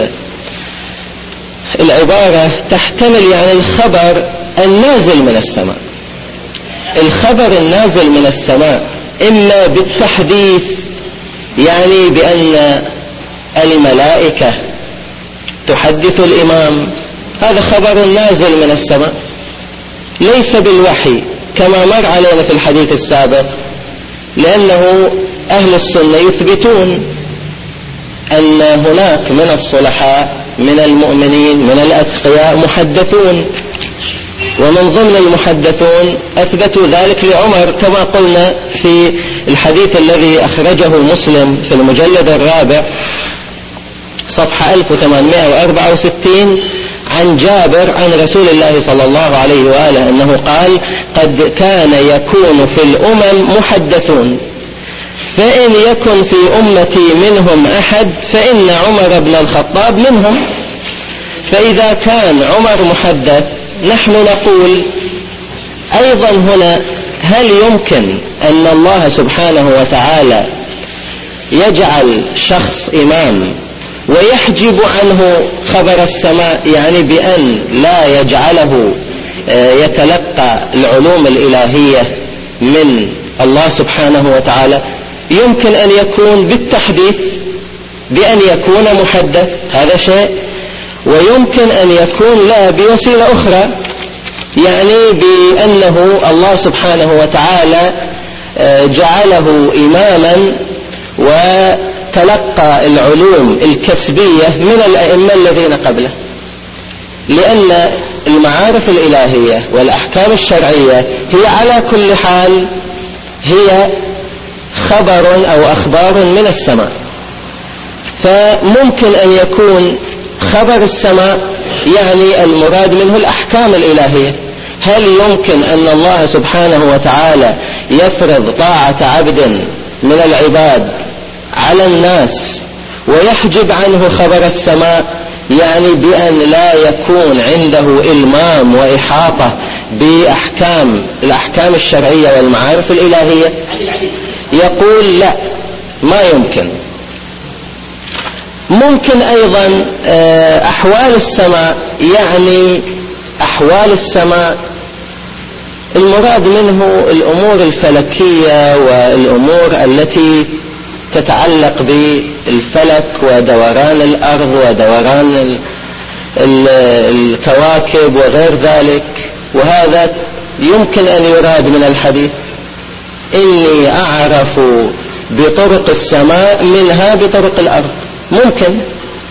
العبارة، تحتمل يعني الخبر النازل من السماء. الخبر النازل من السماء إما بالتحديث، يعني بأن الملائكة تحدث الإمام، هذا خبر نازل من السماء، ليس بالوحي كما مر علينا في الحديث السابق، لأنه أهل السنة يثبتون أن هناك من الصلحاء من المؤمنين من الأتقياء محدثون، ومن ضمن المحدثون أثبتوا ذلك لعمر كما قلنا في الحديث الذي أخرجه مسلم في المجلد الرابع صفحة ألف وثمانمائة وأربعة وستين عن جابر عن رسول الله صلى الله عليه وآله أنه قال: قد كان يكون في الأمم محدثون، فإن يكن في أمتي منهم أحد فإن عمر بن الخطاب منهم. فإذا كان عمر محدث نحن نقول أيضا هنا: هل يمكن أن الله سبحانه وتعالى يجعل شخص إمام ويحجب عنه خبر السماء، يعني بأن لا يجعله يتلقى العلوم الإلهية من الله سبحانه وتعالى؟ يمكن أن يكون بالتحديث بأن يكون محدث، هذا شيء، ويمكن أن يكون لا بوسيلة أخرى، يعني بأنه الله سبحانه وتعالى جعله إماما وتلقى العلوم الكسبية من الأئمة الذين قبله، لأن المعارف الإلهية والأحكام الشرعية هي على كل حال هي خبر أو أخبار من السماء، فممكن أن يكون خبر السماء يعني المراد منه الأحكام الإلهية. هل يمكن أن الله سبحانه وتعالى يفرض طاعة عبد من العباد على الناس ويحجب عنه خبر السماء، يعني بأن لا يكون عنده إلمام وإحاطة بأحكام الأحكام الشرعية والمعارف الإلهية؟ يقول لا، ما يمكن. ممكن أيضا أحوال السماء، يعني أحوال السماء المراد منه الأمور الفلكية والأمور التي تتعلق بالفلك ودوران الأرض ودوران الكواكب وغير ذلك، وهذا يمكن أن يراد من الحديث: إني أعرف بطرق السماء منها بطرق الأرض. ممكن.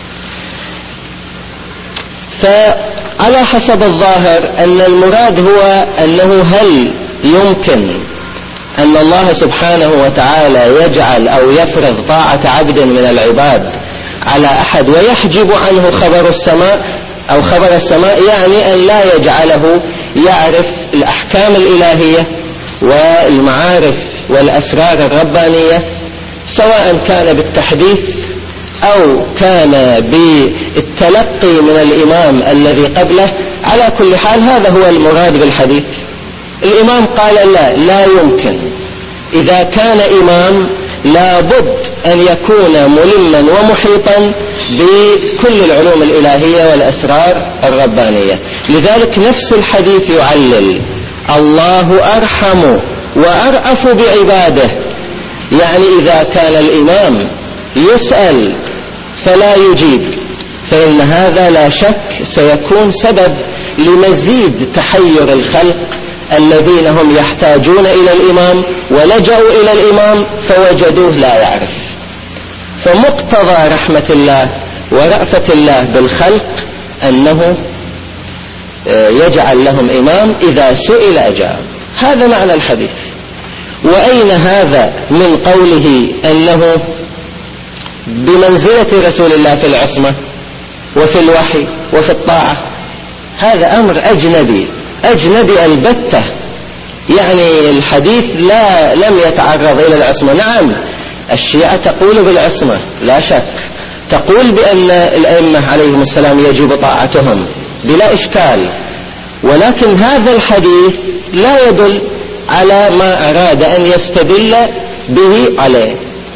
فعلى حسب الظاهر أن المراد هو أنه هل يمكن أن الله سبحانه وتعالى يجعل أو يفرض طاعة عبد من العباد على أحد ويحجب عنه خبر السماء أو خبر السماء، يعني أن لا يجعله يعرف الأحكام الإلهية والمعارف والأسرار الربانية، سواء كان بالتحديث أو كان بالتلقي من الإمام الذي قبله. على كل حال هذا هو المراد بالحديث. الإمام قال لا لا يمكن. إذا كان إمام لابد أن يكون ملما ومحيطا بكل العلوم الإلهية والأسرار الربانية. لذلك نفس الحديث يعلل: الله أرحم وأرأف بعباده، يعني إذا كان الإمام يسأل فلا يجيب فإن هذا لا شك سيكون سبب لمزيد تحير الخلق الذين هم يحتاجون إلى الإمام ولجأوا إلى الإمام فوجدوه لا يعرف. فمقتضى رحمة الله ورأفة الله بالخلق أنه يجعل لهم إمام إذا سئل أجاب. هذا معنى الحديث. وأين هذا من قوله أنه بمنزلة رسول الله في العصمة وفي الوحي وفي الطاعة؟ هذا أمر أجنبي أجنبي البتة. يعني الحديث لا لم يتعرض إلى العصمة. نعم الشيعة تقول بالعصمة لا شك، تقول بأن الأئمة عليهم السلام يجب طاعتهم بلا إشكال، ولكن هذا الحديث لا يدل على ما أراد أن يستدل به عليه.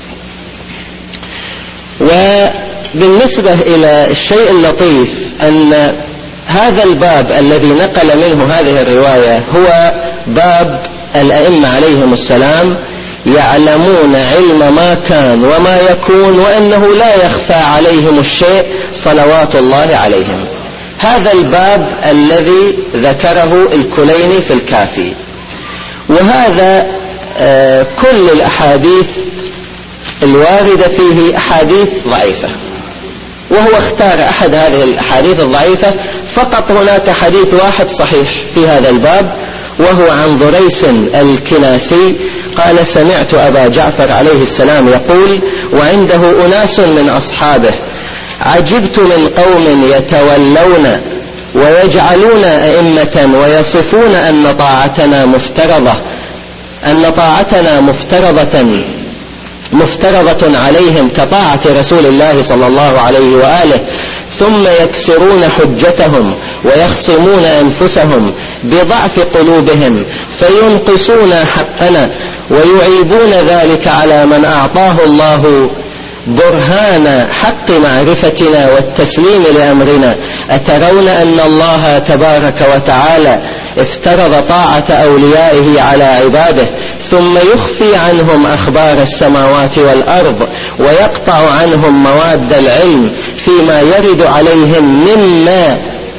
وبالنسبة إلى الشيء اللطيف أن هذا الباب الذي نقل منه هذه الرواية هو باب الأئمة عليهم السلام يعلمون علم ما كان وما يكون وأنه لا يخفى عليهم الشيء صلوات الله عليهم. هذا الباب الذي ذكره الكليني في الكافي. وهذا آه كل الأحاديث الواردة فيه أحاديث ضعيفة، وهو اختار أحد هذه الأحاديث الضعيفة فقط. هناك حديث واحد صحيح في هذا الباب وهو عن ضريس الكناسي، قال سمعت أبا جعفر عليه السلام يقول وعنده أناس من أصحابه عجبت من قوم يتولون ويجعلون أئمة ويصفون أن طاعتنا مفترضة أن طاعتنا مفترضة مفترضة عليهم كطاعة رسول الله صلى الله عليه وآله ثم يكسرون حجتهم ويخصمون أنفسهم بضعف قلوبهم فينقصون حقنا ويعيبون ذلك على من أعطاه الله برهان حق معرفتنا والتسليم لأمرنا. أترون أن الله تبارك وتعالى افترض طاعة أوليائه على عباده ثم يخفي عنهم أخبار السماوات والأرض ويقطع عنهم مواد العلم فيما يرد عليهم مما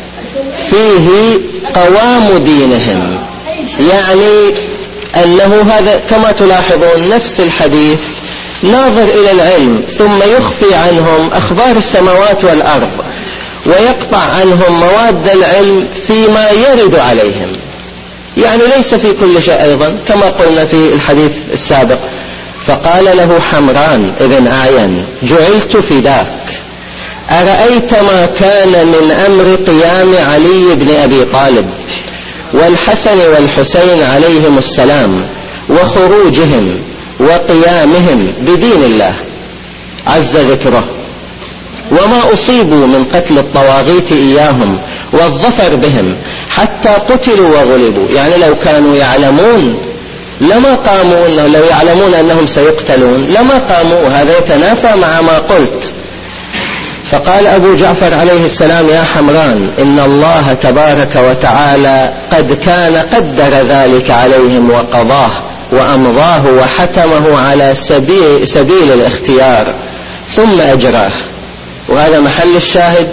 فيه قوام دينهم. يعني أنه هذا كما تلاحظون نفس الحديث ناظر إلى العلم ثم يخفي عنهم أخبار السماوات والأرض ويقطع عنهم مواد العلم فيما يرد عليهم. يعني ليس في كل شيء أيضا كما قلنا في الحديث السابق. فقال له حمران ابن أعين جعلت فداك أرأيت ما كان من أمر قيام علي بن أبي طالب والحسن والحسين عليهم السلام وخروجهم وقيامهم بدين الله عز ذكره وما أصيبوا من قتل الطواغيت إياهم والظفر بهم حتى قتلوا وغلبوا. يعني لو كانوا يعلمون لما قاموا، لو يعلمون أنهم سيقتلون لما قاموا. هذا يتنافى مع ما قلت. فقال أبو جعفر عليه السلام يا حمران إن الله تبارك وتعالى قد كان قدر ذلك عليهم وقضاه وأمضاه وحتمه على سبيل, سبيل الاختيار ثم أجراه. وهذا محل الشاهد.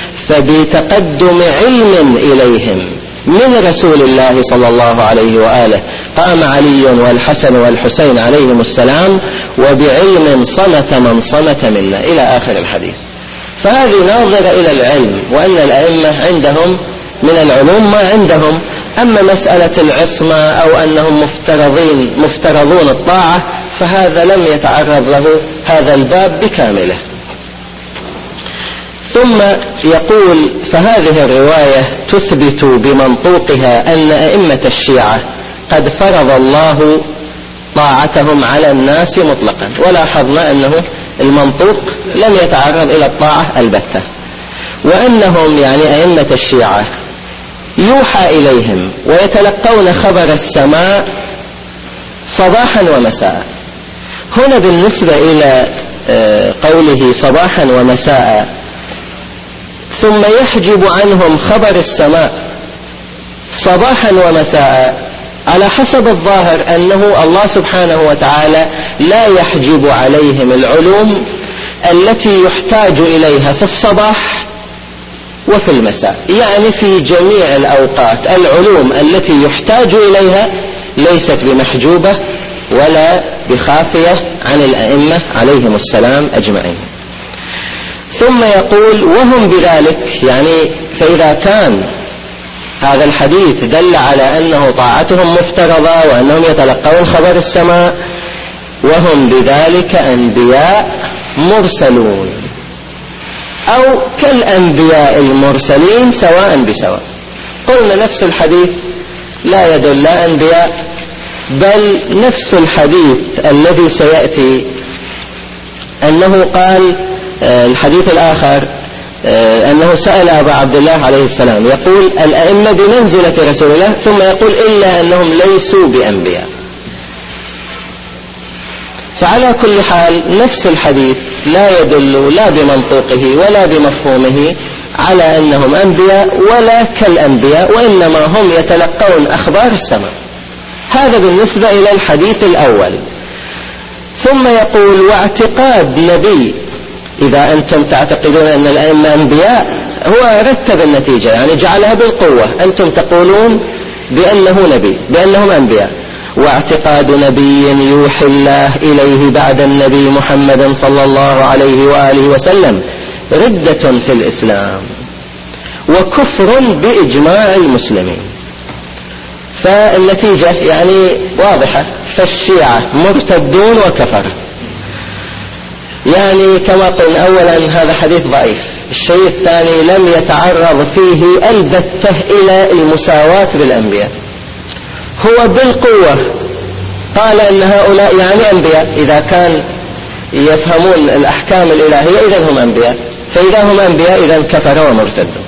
فبتقدم علم إليهم من رسول الله صلى الله عليه وآله قام علي والحسن والحسين عليهم السلام وبعلم صمت من صمت منا إلى آخر الحديث. فهذه ناظرة إلى العلم وأن الأئمة عندهم من العلوم ما عندهم. أما مسألة العصمة أو أنهم مفترضين مفترضون الطاعة فهذا لم يتعرض له هذا الباب بكامله. ثم يقول فهذه الرواية تثبت بمنطوقها أن أئمة الشيعة قد فرض الله طاعتهم على الناس مطلقا. ولاحظنا أنه المنطوق لم يتعرض إلى الطاعة البتة. وأنهم يعني أئمة الشيعة يوحى إليهم ويتلقون خبر السماء صباحا ومساء. هنا بالنسبة إلى قوله صباحا ومساء ثم يحجب عنهم خبر السماء صباحا ومساء، على حسب الظاهر أنه الله سبحانه وتعالى لا يحجب عليهم العلوم التي يحتاج إليها في الصباح وفي المساء. يعني في جميع الأوقات العلوم التي يحتاج إليها ليست بمحجوبة ولا بخافية عن الأئمة عليهم السلام أجمعين. ثم يقول وهم بذلك، يعني فإذا كان هذا الحديث دل على أنه طاعتهم مفترضة وأنهم يتلقون خبر السماء وهم بذلك أنبياء مرسلون أو كالأنبياء المرسلين سواء بسواء. قلنا نفس الحديث لا يدل لا أنبياء، بل نفس الحديث الذي سيأتي أنه قال الحديث الآخر أنه سأل أبا عبد الله عليه السلام يقول الأئمة بمنزلة رسول الله، ثم يقول إلا أنهم ليسوا بأنبياء. فعلى كل حال نفس الحديث لا يدل لا بمنطوقه ولا بمفهومه على أنهم أنبياء ولا كالأنبياء، وإنما هم يتلقون أخبار السماء. هذا بالنسبة إلى الحديث الأول. ثم يقول واعتقاد نبي، إذا أنتم تعتقدون أن الأئمة أنبياء، هو رتب النتيجة يعني جعلها بالقوة. أنتم تقولون بأنه نبي بأنهم أنبياء، واعتقاد نبي يوحي الله إليه بعد النبي محمد صلى الله عليه وآله وسلم ردة في الإسلام وكفر بإجماع المسلمين. فالنتيجة يعني واضحة فالشيعة مرتدون وكفر. يعني كما قلنا أولا هذا حديث ضعيف. الشيء الثاني لم يتعرض فيه البتة إلى المساواة بالأنبياء. هو بالقوة قال أن هؤلاء يعني أنبياء، إذا كان يفهمون الأحكام الإلهية إذن هم أنبياء، فإذا هم أنبياء إذن كفروا ومرتدوا.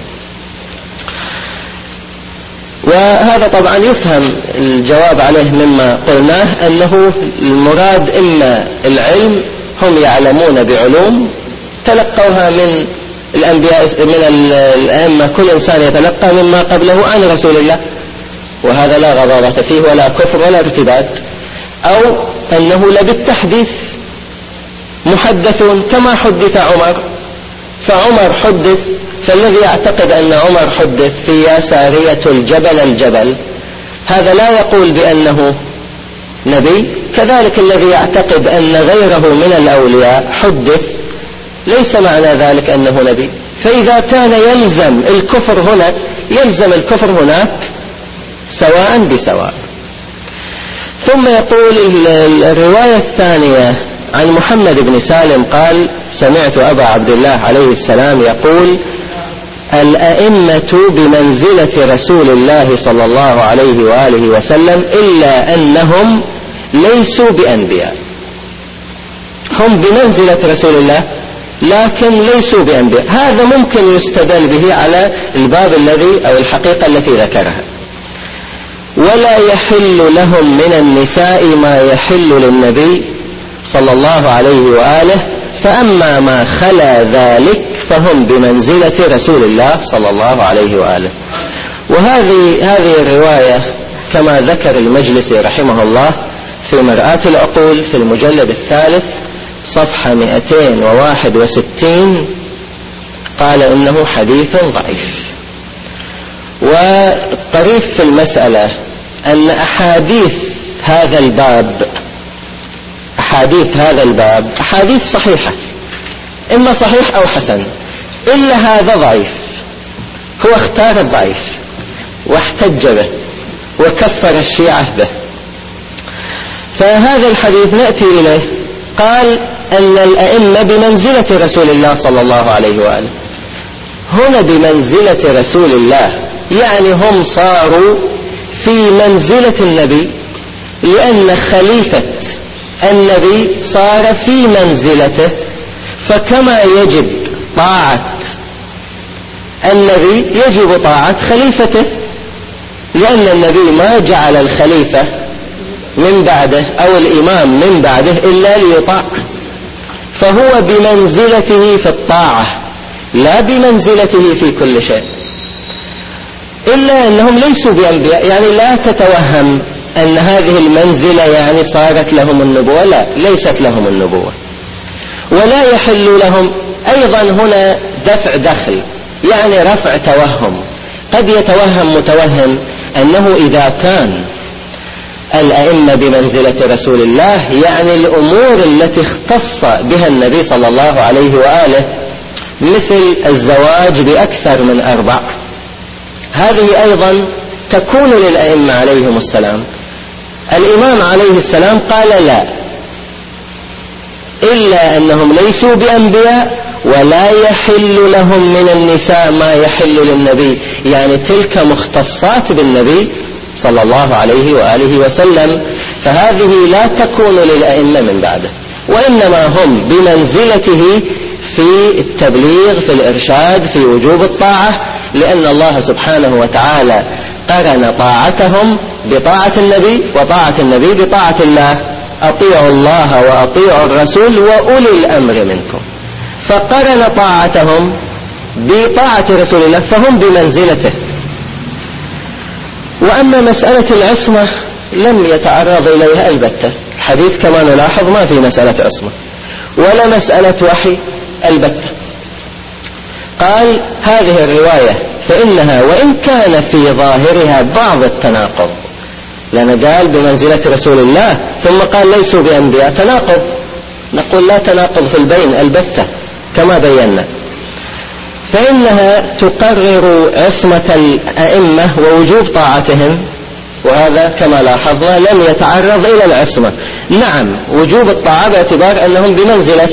وهذا طبعا يفهم الجواب عليه مما قلناه أنه المراد إما العلم، هم يعلمون بعلوم تلقوها من الأنبياء من الأئمة، كل إنسان يتلقى مما قبله عن رسول الله، وهذا لا غضاضة فيه ولا كفر ولا ارتداد. أو أنه لبالتحديث محدثون كما حدث عمر، فعمر حدث، فالذي يعتقد أن عمر حدث في يا سارية الجبل الجبل هذا لا يقول بأنه نبي. كذلك الذي يعتقد أن غيره من الأولياء حدث ليس معنى ذلك أنه نبي. فإذا كان يلزم الكفر هنا يلزم الكفر هناك سواء بسواء. ثم يقول الرواية الثانية عن محمد بن سالم قال: سمعت أبا عبد الله عليه السلام يقول: الأئمة بمنزلة رسول الله صلى الله عليه وآله وسلم إلا أنهم ليسوا بأنبياء. هم بمنزلة رسول الله لكن ليسوا بأنبياء. هذا ممكن يستدل به على الباب الذي أو الحقيقة التي ذكرها. ولا يحل لهم من النساء ما يحل للنبي صلى الله عليه وآله، فأما ما خلا ذلك فهم بمنزلة رسول الله صلى الله عليه وآله. وهذه هذه الرواية كما ذكر المجلسي رحمه الله في مرآة العقول في المجلد الثالث صفحة مئتين وواحد وستين قال إنه حديث ضعيف. والطريف في المسألة أن أحاديث هذا الباب أحاديث هذا الباب أحاديث صحيحة، إما صحيح أو حسن، إلا هذا ضعيف. هو اختار الضعيف واحتج به وكفر الشيعة به. فهذا الحديث نأتي إليه قال أن الأئمة بمنزلة رسول الله صلى الله عليه وآله. هنا بمنزلة رسول الله يعني هم صاروا في منزلة النبي، لأن خليفة النبي صار في منزلته، فكما يجب طاعة النبي يجب طاعة خليفته، لأن النبي ما جعل الخليفة من بعده أو الإمام من بعده إلا ليطاع، فهو بمنزلته في الطاعة لا بمنزلته في كل شيء. إلا أنهم ليسوا بأنبياء، يعني لا تتوهم أن هذه المنزلة يعني صارت لهم النبوة، لا، ليست لهم النبوة. ولا يحل لهم أيضا هنا دفع دخل، يعني رفع توهم. قد يتوهم متوهم أنه إذا كان الأئمة بمنزلة رسول الله يعني الأمور التي اختص بها النبي صلى الله عليه وآله مثل الزواج بأكثر من أربع، هذه أيضا تكون للأئمة عليهم السلام. الإمام عليه السلام قال لا، إلا أنهم ليسوا بأنبياء ولا يحل لهم من النساء ما يحل للنبي، يعني تلك مختصات بالنبي صلى الله عليه وآله وسلم، فهذه لا تكون للأئمة من بعده، وإنما هم بمنزلته في التبليغ في الإرشاد في وجوب الطاعة، لأن الله سبحانه وتعالى قرن طاعتهم بطاعة النبي وطاعة النبي بطاعة الله. أطيعوا الله وأطيعوا الرسول وأولي الأمر منكم، فقرن طاعتهم بطاعة رسول الله، فهم بمنزلته. وأما مسألة العصمة لم يتعرض إليها البتة، الحديث كما نلاحظ ما في مسألة عصمة ولا مسألة وحي البتة. قال هذه الرواية فإنها وإن كان في ظاهرها بعض التناقض، لأن قال بمنزلة رسول الله ثم قال ليسوا بأنبياء، تناقض. نقول لا تناقض في البين البتة كما بينا. فإنها تقرر عصمة الأئمة ووجوب طاعتهم، وهذا كما لاحظنا لم يتعرض إلى العصمة. نعم وجوب الطاعة باعتبار أنهم بمنزلة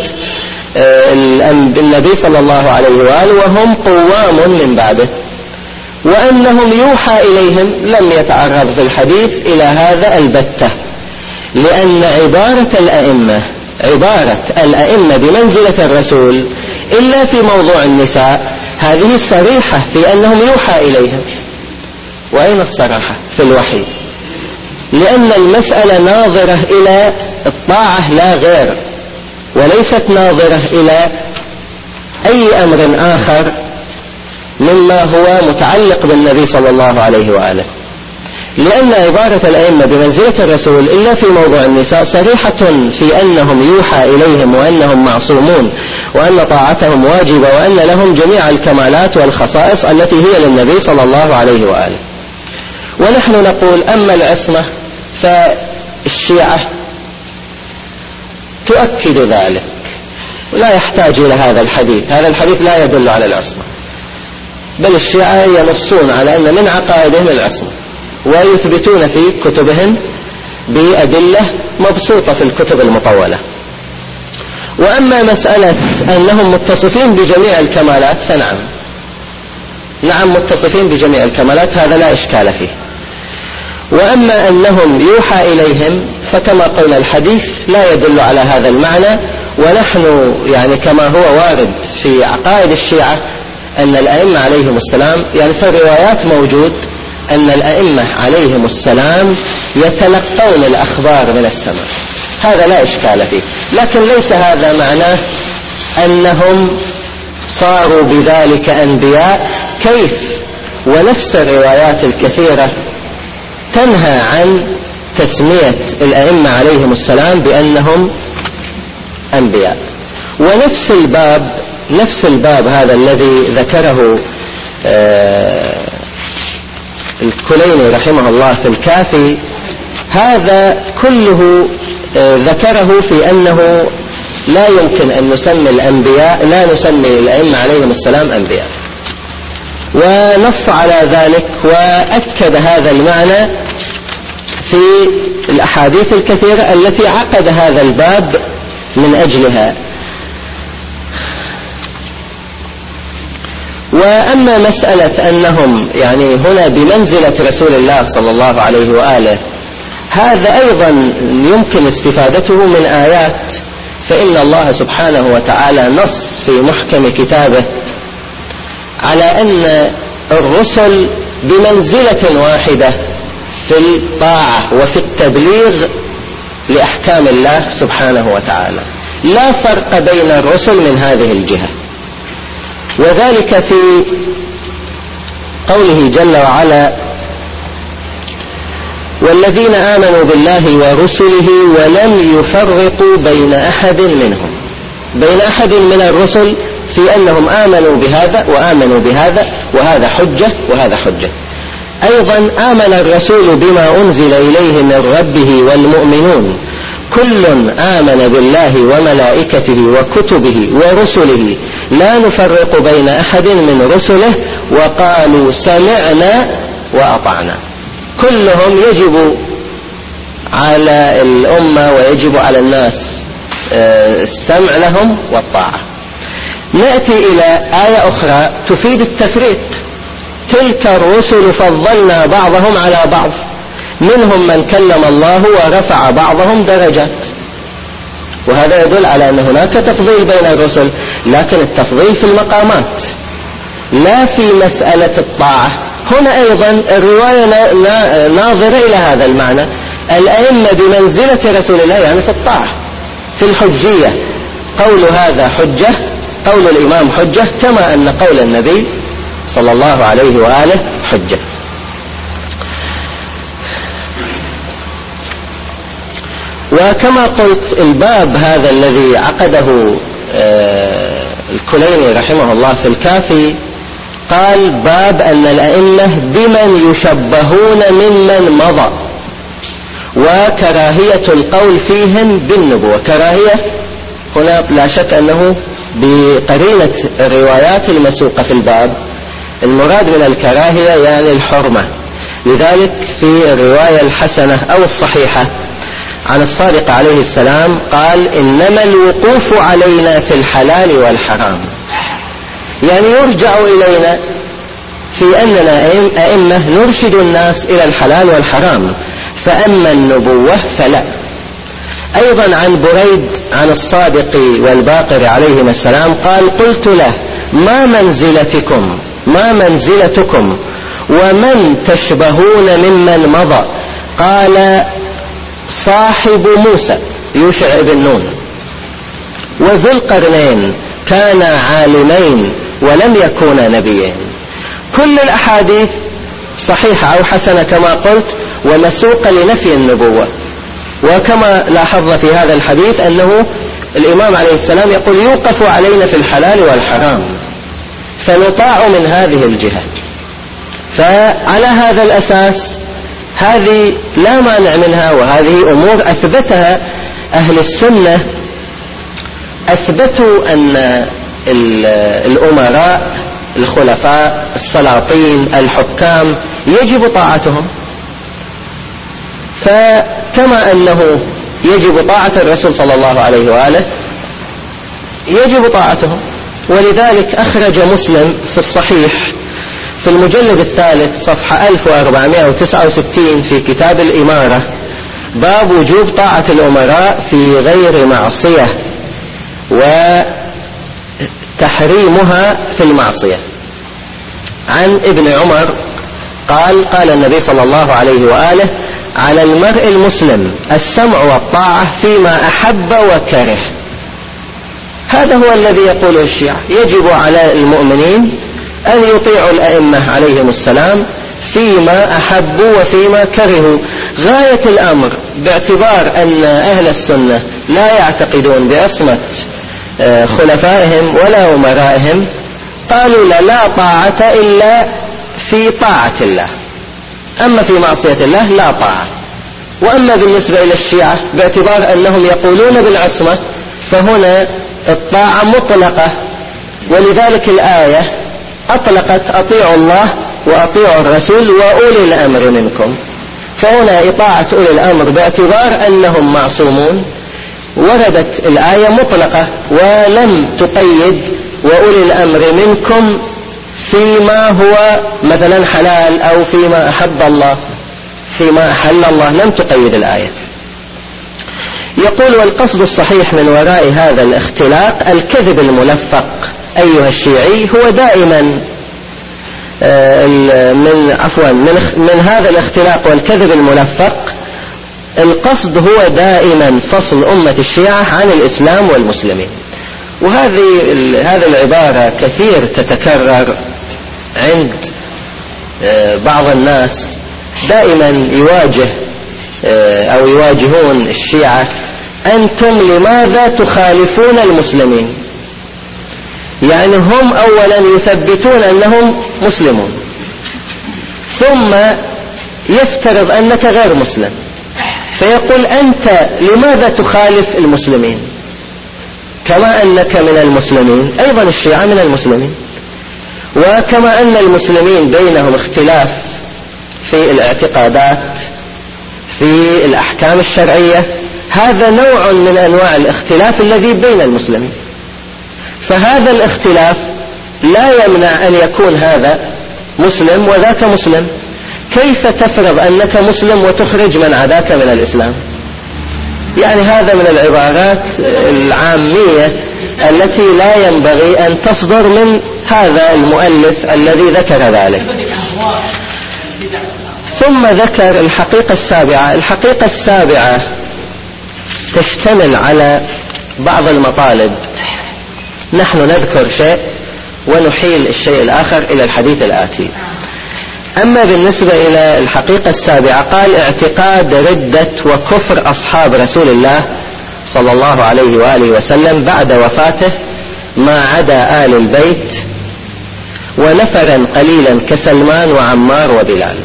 النبي صلى الله عليه وآله وهم قوام من بعده، وأنهم يوحى إليهم لم يتعرض في الحديث إلى هذا البتة، لأن عبارة الأئمة عبارة الأئمة بمنزلة الرسول إلا في موضوع النساء هذه صريحة في أنهم يوحى إليهم. وأين الصراحة في الوحي؟ لأن المسألة ناظرة إلى الطاعة لا غير، وليست ناظرة إلى أي أمر آخر مما هو متعلق بالنبي صلى الله عليه وآله. لأن عبارة الأئمة بمنزلة الرسول إلا في موضوع النساء صريحة في أنهم يوحى إليهم وأنهم معصومون وأن طاعتهم واجبة وأن لهم جميع الكمالات والخصائص التي هي للنبي صلى الله عليه وآله. ونحن نقول أما العصمة فالشيعة تؤكد ذلك ولا يحتاج إلى هذا الحديث. هذا الحديث لا يدل على العصمة، بل الشيعة ينصون على أن من عقائدهم العصمة ويثبتون في كتبهم بأدلة مبسوطة في الكتب المطولة. وأما مسألة أنهم متصفين بجميع الكمالات فنعم نعم متصفين بجميع الكمالات، هذا لا إشكال فيه. وأما أنهم يوحى إليهم فكما قلنا الحديث لا يدل على هذا المعنى. ونحن يعني كما هو وارد في عقائد الشيعة أن الأئمة عليهم السلام يعني في الروايات موجود أن الأئمة عليهم السلام يتلقون الأخبار من السماء، هذا لا إشكال فيه. لكن ليس هذا معناه أنهم صاروا بذلك أنبياء، كيف ونفس الروايات الكثيرة تنهى عن تسمية الأئمة عليهم السلام بأنهم أنبياء. ونفس الباب نفس الباب هذا الذي ذكره آه الكليني رحمه الله في الكافي، هذا كله آه ذكره في أنه لا يمكن أن نسمي الأنبياء لا نسمي الأئمة عليهم السلام أنبياء، ونص على ذلك وأكد هذا المعنى في الأحاديث الكثيرة التي عقد هذا الباب من أجلها. وأما مسألة أنهم يعني هنا بمنزلة رسول الله صلى الله عليه وآله، هذا أيضا يمكن استفادته من آيات. فإن الله سبحانه وتعالى نص في محكم كتابه على أن الرسل بمنزلة واحدة في الطاعة وفي التبليغ لأحكام الله سبحانه وتعالى، لا فرق بين الرسل من هذه الجهة. وذلك في قوله جل وعلا: والذين آمنوا بالله ورسله ولم يفرقوا بين أحد منهم، بين أحد من الرسل في أنهم آمنوا بهذا وآمنوا بهذا، وهذا حجة وهذا حجة. أيضا آمن الرسول بما أنزل إليه من ربه والمؤمنون كل آمن بالله وملائكته وكتبه ورسله لا نفرق بين أحد من رسله وقالوا سمعنا وأطعنا. كلهم يجب على الأمة ويجب على الناس السمع لهم والطاعة. نأتي إلى آية أخرى تفيد التفريق: تلك الرسل فضلنا بعضهم على بعض منهم من كلم الله ورفع بعضهم درجات. وهذا يدل على أن هناك تفضيل بين الرسل، لكن التفضيل في المقامات لا في مسألة الطاعة. هنا أيضا الرواية ناظرة إلى هذا المعنى: الأئمة بمنزلة رسول الله يعني في الطاعة، في الحجية. قول هذا حجة، قول الإمام حجة، كما أن قول النبي صلى الله عليه وآله حجة. وكما قلت الباب هذا الذي عقده الكليني رحمه الله في الكافي قال: باب أن الأئمة بمن يشبهون ممن مضى، وكراهية القول فيهم بالنبوة. كراهية هنا لا شك أنه بقرينة الروايات المسوقة في الباب، المراد من الكراهية يعني الحرمة، لذلك في الرواية الحسنة أو الصحيحة عن الصادق عليه السلام قال: إنما الوقوف علينا في الحلال والحرام، يعني يرجع إلينا في أننا أئمة نرشد الناس إلى الحلال والحرام، فأما النبوة فلا. أيضا عن بريد عن الصادق والباقر عليهما السلام قال: قلت له: ما منزلتكم ما منزلتكم ومن تشبهون ممن مضى؟ قال: صاحب موسى يوشع بن نون وذو القرنين كانا عالمين ولم يكونا نبيين. كل الأحاديث صحيحة أو حسنة كما قلت، ومسوقة لنفي النبوة. وكما لاحظنا في هذا الحديث أنه الإمام عليه السلام يقول: يوقف علينا في الحلال والحرام، فنطاع من هذه الجهة. فعلى هذا الأساس هذه لا مانع منها، وهذه أمور أثبتها أهل السنة. أثبتوا أن الأمراء، الخلفاء، السلاطين، الحكام يجب طاعتهم، فكما أنه يجب طاعة الرسول صلى الله عليه وآله يجب طاعتهم. ولذلك أخرج مسلم في الصحيح في المجلد الثالث صفحة ألف وأربعمائة وتسعة وستين في كتاب الإمارة باب وجوب طاعة الأمراء في غير معصية وتحريمها في المعصية. عن ابن عمر قال: قال النبي صلى الله عليه وآله: على المرء المسلم السمع والطاعة فيما أحب وكره. هذا هو الذي يقوله الشيعة، يجب على المؤمنين أن يطيعوا الأئمة عليهم السلام فيما أحبوا وفيما كرهوا. غاية الأمر باعتبار أن أهل السنة لا يعتقدون بعصمة خلفائهم ولا أمرائهم، قالوا لا, لا طاعة إلا في طاعة الله، أما في معصية الله لا طاعة. وأما بالنسبة إلى الشيعة باعتبار أنهم يقولون بالعصمة، فهنا الطاعة مطلقة، ولذلك الآية أطلقت: أطيعوا الله وأطيعوا الرسول وأولي الأمر منكم. فهنا إطاعة أولي الأمر باعتبار أنهم معصومون، وردت الآية مطلقة ولم تقيد وأولي الأمر منكم فيما هو مثلا حلال أو فيما أحب الله، فيما أحل الله لم تقيد الآية. يقول: والقصد الصحيح من وراء هذا الاختلاق الكذب الملفق أيها الشيعي هو دائما من عفوا من, من هذا الاختلاق والكذب الملفق القصد هو دائما فصل أمة الشيعة عن الإسلام والمسلمين. وهذه هذه العبارة كثير تتكرر عند بعض الناس، دائما يواجه أو يواجهون الشيعة: أنتم لماذا تخالفون المسلمين؟ يعني هم أولا يثبتون أنهم مسلمون، ثم يفترض أنك غير مسلم، فيقول: أنت لماذا تخالف المسلمين؟ كما أنك من المسلمين أيضا الشيعة من المسلمين، وكما أن المسلمين بينهم اختلاف في الاعتقادات في الأحكام الشرعية، هذا نوع من أنواع الاختلاف الذي بين المسلمين. فهذا الاختلاف لا يمنع أن يكون هذا مسلم وذاك مسلم. كيف تفرض أنك مسلم وتخرج من عداك من الإسلام؟ يعني هذا من العبارات العامية التي لا ينبغي أن تصدر من هذا المؤلف الذي ذكر ذلك. ثم ذكر الحقيقة السابعة. الحقيقة السابعة تشتمل على بعض المطالب، نحن نذكر شيء ونحيل الشيء الآخر إلى الحديث الآتي. أما بالنسبة إلى الحقيقة السابعة قال: اعتقاد ردة وكفر أصحاب رسول الله صلى الله عليه وآله وسلم بعد وفاته ما عدا آل البيت ونفرا قليلا كسلمان وعمار وبلال.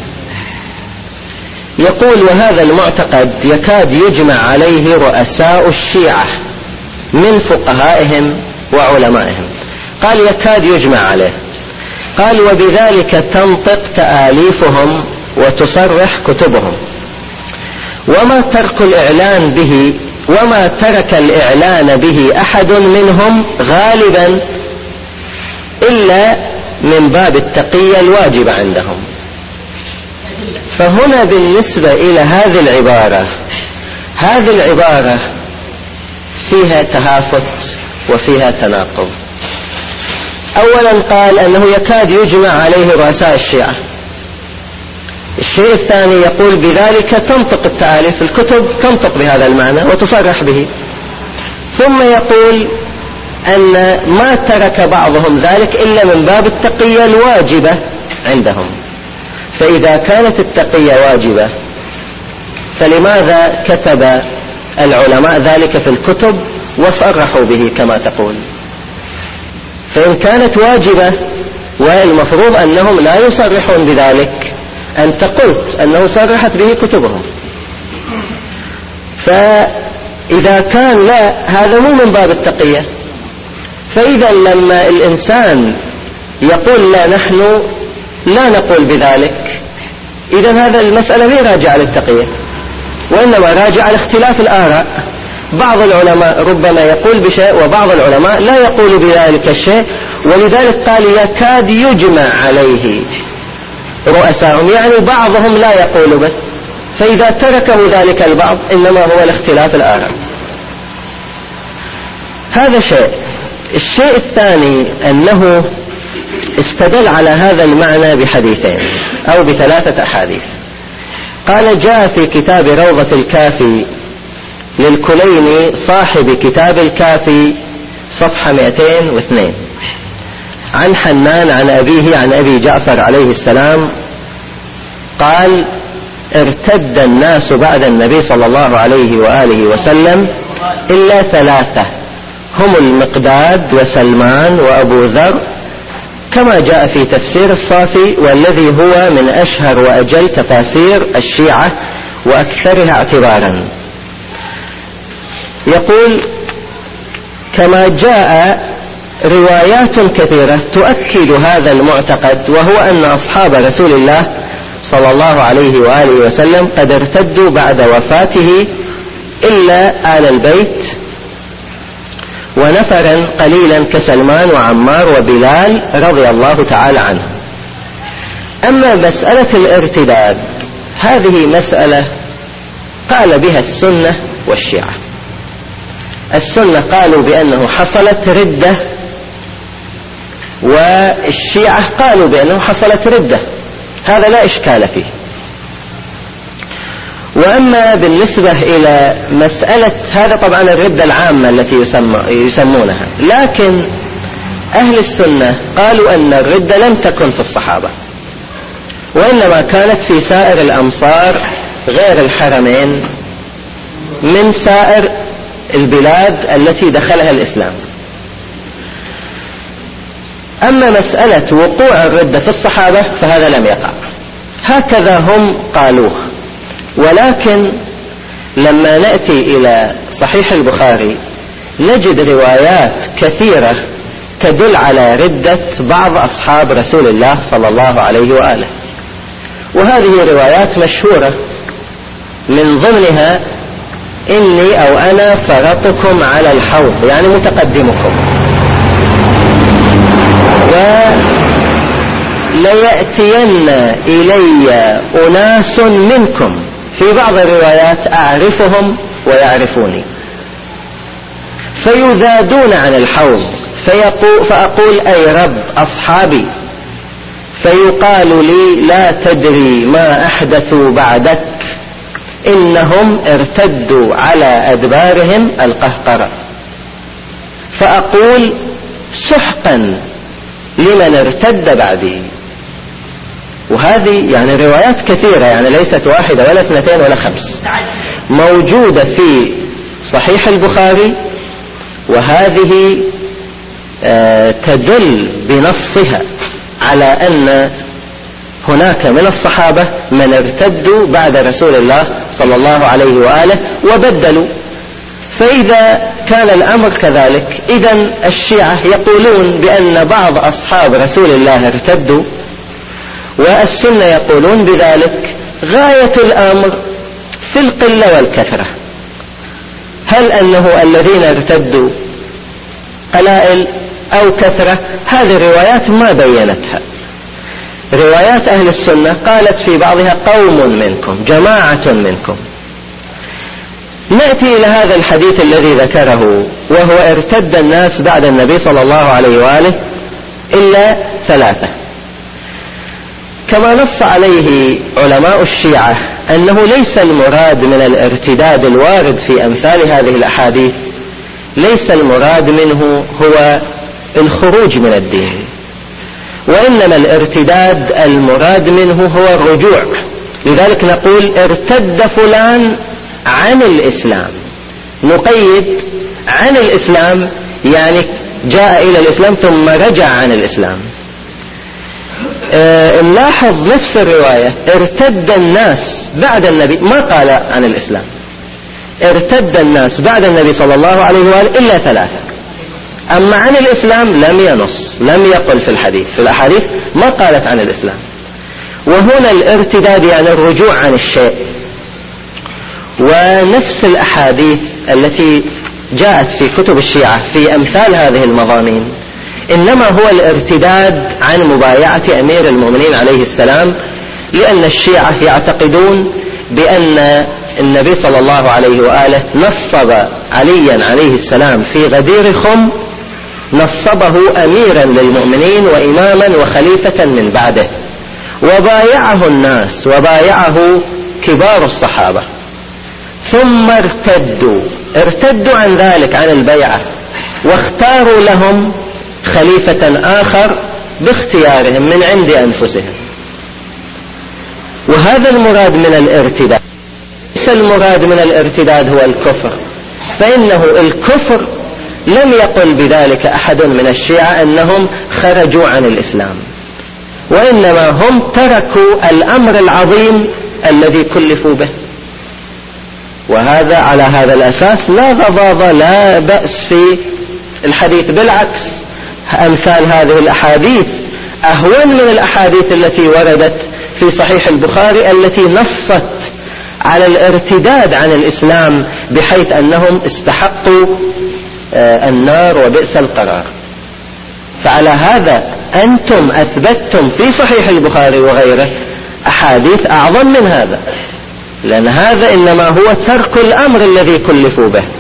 يقول: وهذا المعتقد يكاد يجمع عليه رؤساء الشيعة من فقهائهم وعلمائهم. قال: يكاد يجمع عليه. قال: وبذلك تنطق تآليفهم وتصرح كتبهم. وما ترك الإعلان به وما ترك الإعلان به أحد منهم غالبا إلا من باب التقية الواجبة عندهم. فهنا بالنسبة إلى هذه العبارة، هذه العبارة فيها تهافت وفيها تناقض. أولا قال أنه يكاد يجمع عليه رؤساء الشيعة. الشيء الثاني يقول بذلك تنطق التأليف، الكتب تنطق بهذا المعنى وتصرح به. ثم يقول أن ما ترك بعضهم ذلك إلا من باب التقية الواجبة عندهم. فإذا كانت التقية واجبة فلماذا كتب العلماء ذلك في الكتب وصرحوا به كما تقول؟ فإن كانت واجبة والمفروض أنهم لا يصرحون بذلك، أنت قلت أنه صرحت به كتبهم. فإذا كان لا، هذا مو من باب التقية. فإذا لما الإنسان يقول لا نحن لا نقول بذلك، إذن هذا المسألة لا راجعة للتقية وإنما راجعة لاختلاف الآراء. بعض العلماء ربما يقول بشيء وبعض العلماء لا يقول بذلك الشيء، ولذلك قال يكاد يجمع عليه رؤساهم، يعني بعضهم لا يقول به. فإذا تركه ذلك البعض إنما هو لاختلاف الآراء. هذا شيء. الشيء الثاني أنه استدل على هذا المعنى بحديثين أو بثلاثة أحاديث. قال جاء في كتاب روضة الكافي للكليني صاحب كتاب الكافي صفحة مئتين واثنين عن حنان عن أبيه عن أبي جعفر عليه السلام قال ارتد الناس بعد النبي صلى الله عليه وآله وسلم إلا ثلاثة، هم المقداد وسلمان وأبو ذر، كما جاء في تفسير الصافي والذي هو من أشهر وأجل تفاسير الشيعة وأكثرها اعتبارا. يقول كما جاء روايات كثيرة تؤكد هذا المعتقد، وهو أن أصحاب رسول الله صلى الله عليه وآله وسلم قد ارتدوا بعد وفاته إلا آل البيت ونفرا قليلا كسلمان وعمار وبلال رضي الله تعالى عنه. أما مسألة الارتداد هذه مسألة قال بها السنة والشيعة. السنة قالوا بأنه حصلت ردة، والشيعة قالوا بأنه حصلت ردة، هذا لا إشكال فيه. وأما بالنسبة إلى مسألة هذا طبعا الردة العامة التي يسمى يسمونها، لكن أهل السنة قالوا أن الردة لم تكن في الصحابة، وإنما كانت في سائر الأمصار غير الحرمين من سائر البلاد التي دخلها الإسلام. أما مسألة وقوع الردة في الصحابة فهذا لم يقع، هكذا هم قالوه. ولكن لما نأتي إلى صحيح البخاري نجد روايات كثيرة تدل على ردة بعض أصحاب رسول الله صلى الله عليه وآله، وهذه روايات مشهورة، من ضمنها إني أو أنا فرطكم على الحوض، يعني متقدمكم، وليأتين إلي أناس منكم، في بعض الروايات أعرفهم ويعرفوني، فيذادون عن الحوض فيقول فأقول أي رب أصحابي، فيقال لي لا تدري ما أحدثوا بعدك إنهم ارتدوا على أدبارهم القهقرة، فأقول سحقا لمن ارتد بعدي. وهذه يعني روايات كثيرة، يعني ليست واحدة ولا اثنتين ولا خمس، موجودة في صحيح البخاري، وهذه آه تدل بنصها على أن هناك من الصحابة من ارتدوا بعد رسول الله صلى الله عليه وآله وبدلوا. فإذا كان الأمر كذلك، إذن الشيعة يقولون بأن بعض أصحاب رسول الله ارتدوا، والسنة يقولون بذلك، غاية الأمر في القلة والكثرة. هل أنه الذين ارتدوا قلائل أو كثرة؟ هذه الروايات ما بينتها. روايات أهل السنة قالت في بعضها قوم منكم، جماعة منكم. نأتي إلى هذا الحديث الذي ذكره، وهو ارتد الناس بعد النبي صلى الله عليه وآله إلا ثلاثة، كما نص عليه علماء الشيعة أنه ليس المراد من الارتداد الوارد في أمثال هذه الأحاديث، ليس المراد منه هو الخروج من الدين، وإنما الارتداد المراد منه هو الرجوع. لذلك نقول ارتد فلان عن الإسلام، نقيد عن الإسلام يعني جاء إلى الإسلام ثم رجع عن الإسلام. اه نلاحظ نفس الرواية، ارتد الناس بعد النبي، ما قال عن الإسلام، ارتد الناس بعد النبي صلى الله عليه وآله إلا ثلاثة. أما عن الإسلام لم ينص، لم يقل في الحديث، في الأحاديث ما قالت عن الإسلام. وهنا الارتداد يعني الرجوع عن الشيء. ونفس الأحاديث التي جاءت في كتب الشيعة في أمثال هذه المضامين إنما هو الارتداد عن مبايعة أمير المؤمنين عليه السلام، لأن الشيعة يعتقدون بأن النبي صلى الله عليه وآله نصب عليا عليه السلام في غدير خم، نصبه أميرا للمؤمنين وإماما وخليفة من بعده، وبايعه الناس وبايعه كبار الصحابة، ثم ارتدوا ارتدوا عن ذلك عن البيعة واختاروا لهم خليفة آخر باختيارهم من عند أنفسهم. وهذا المراد من الارتداد، ليس المراد من الارتداد هو الكفر، فإنه الكفر لم يقل بذلك أحد من الشيعة أنهم خرجوا عن الإسلام، وإنما هم تركوا الأمر العظيم الذي كلفوا به. وهذا على هذا الأساس لا غضاض لا بأس في الحديث، بالعكس أمثال هذه الأحاديث أهون من الأحاديث التي وردت في صحيح البخاري التي نصت على الارتداد عن الإسلام بحيث أنهم استحقوا النار وبئس القرار. فعلى هذا أنتم أثبتتم في صحيح البخاري وغيره أحاديث أعظم من هذا، لأن هذا إنما هو ترك الأمر الذي كلفوا به.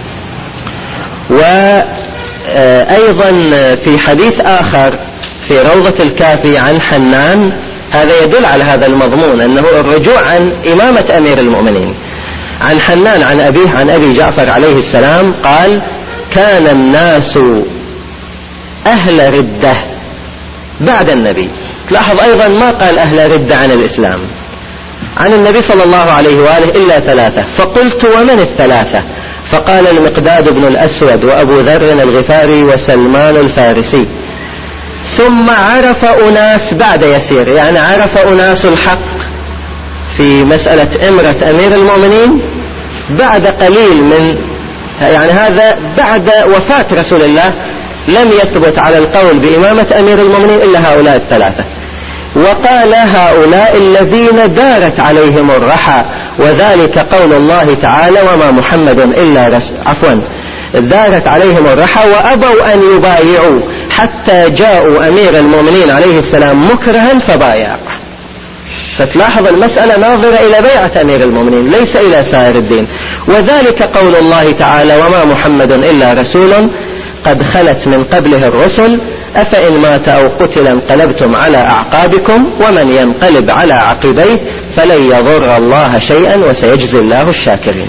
وأيضا في حديث آخر في روضة الكافي عن حنان، هذا يدل على هذا المضمون أنه الرجوع عن إمامة أمير المؤمنين. عن حنان عن أبيه عن أبي جعفر عليه السلام قال: كان الناس أهل ردة بعد النبي. تلاحظ أيضا ما قال أهل ردة عن الإسلام، عن النبي صلى الله عليه وآله إلا ثلاثة. فقلت: ومن الثلاثة؟ فقال: المقداد بن الأسود وأبو ذر الغفاري وسلمان الفارسي. ثم عرف أناس بعد يسير، يعني عرف أناس الحق في مسألة إمرة أمير المؤمنين بعد قليل من، يعني هذا بعد وفاة رسول الله لم يثبت على القول بإمامة أمير المؤمنين إلا هؤلاء الثلاثة. وقال: هؤلاء الذين دارت عليهم الرحى، وذلك قول الله تعالى: وما محمد إلا رسول، عفوا دارت عليهم الرحى وأبوا أن يبايعوا حتى جاءوا أمير المؤمنين عليه السلام مكرها فبايع. فتلاحظ المسألة ناظرة إلى بيعة أمير المؤمنين ليس إلى سائر الدين. وذلك قول الله تعالى: وما محمد إلا رسول قد خلت من قبله الرسل أفإن مات أو قتل انقلبتم على أعقابكم ومن ينقلب على عقبيه فلن يضر الله شيئا وسيجزي الله الشاكرين.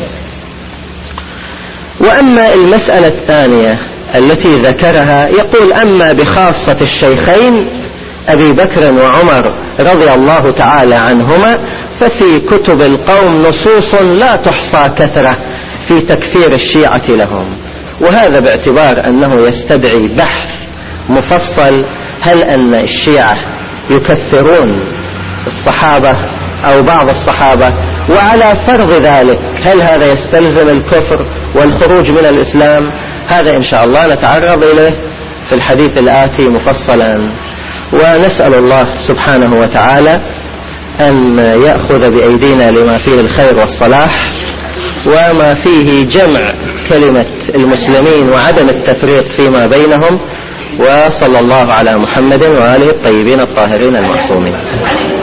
وأما المسألة الثانية التي ذكرها، يقول: أما بخاصة الشيخين أبي بكر وعمر رضي الله تعالى عنهما ففي كتب القوم نصوص لا تحصى كثرة في تكفير الشيعة لهم. وهذا باعتبار أنه يستدعي بحث مفصل، هل أن الشيعة يكفرون الصحابة أو بعض الصحابة؟ وعلى فرض ذلك هل هذا يستلزم الكفر والخروج من الإسلام؟ هذا إن شاء الله نتعرض إليه في الحديث الآتي مفصلا. ونسأل الله سبحانه وتعالى أن يأخذ بأيدينا لما فيه الخير والصلاح وما فيه جمع كلمة المسلمين وعدم التفريق فيما بينهم. وصلى الله على محمد وآله الطيبين الطاهرين المعصومين.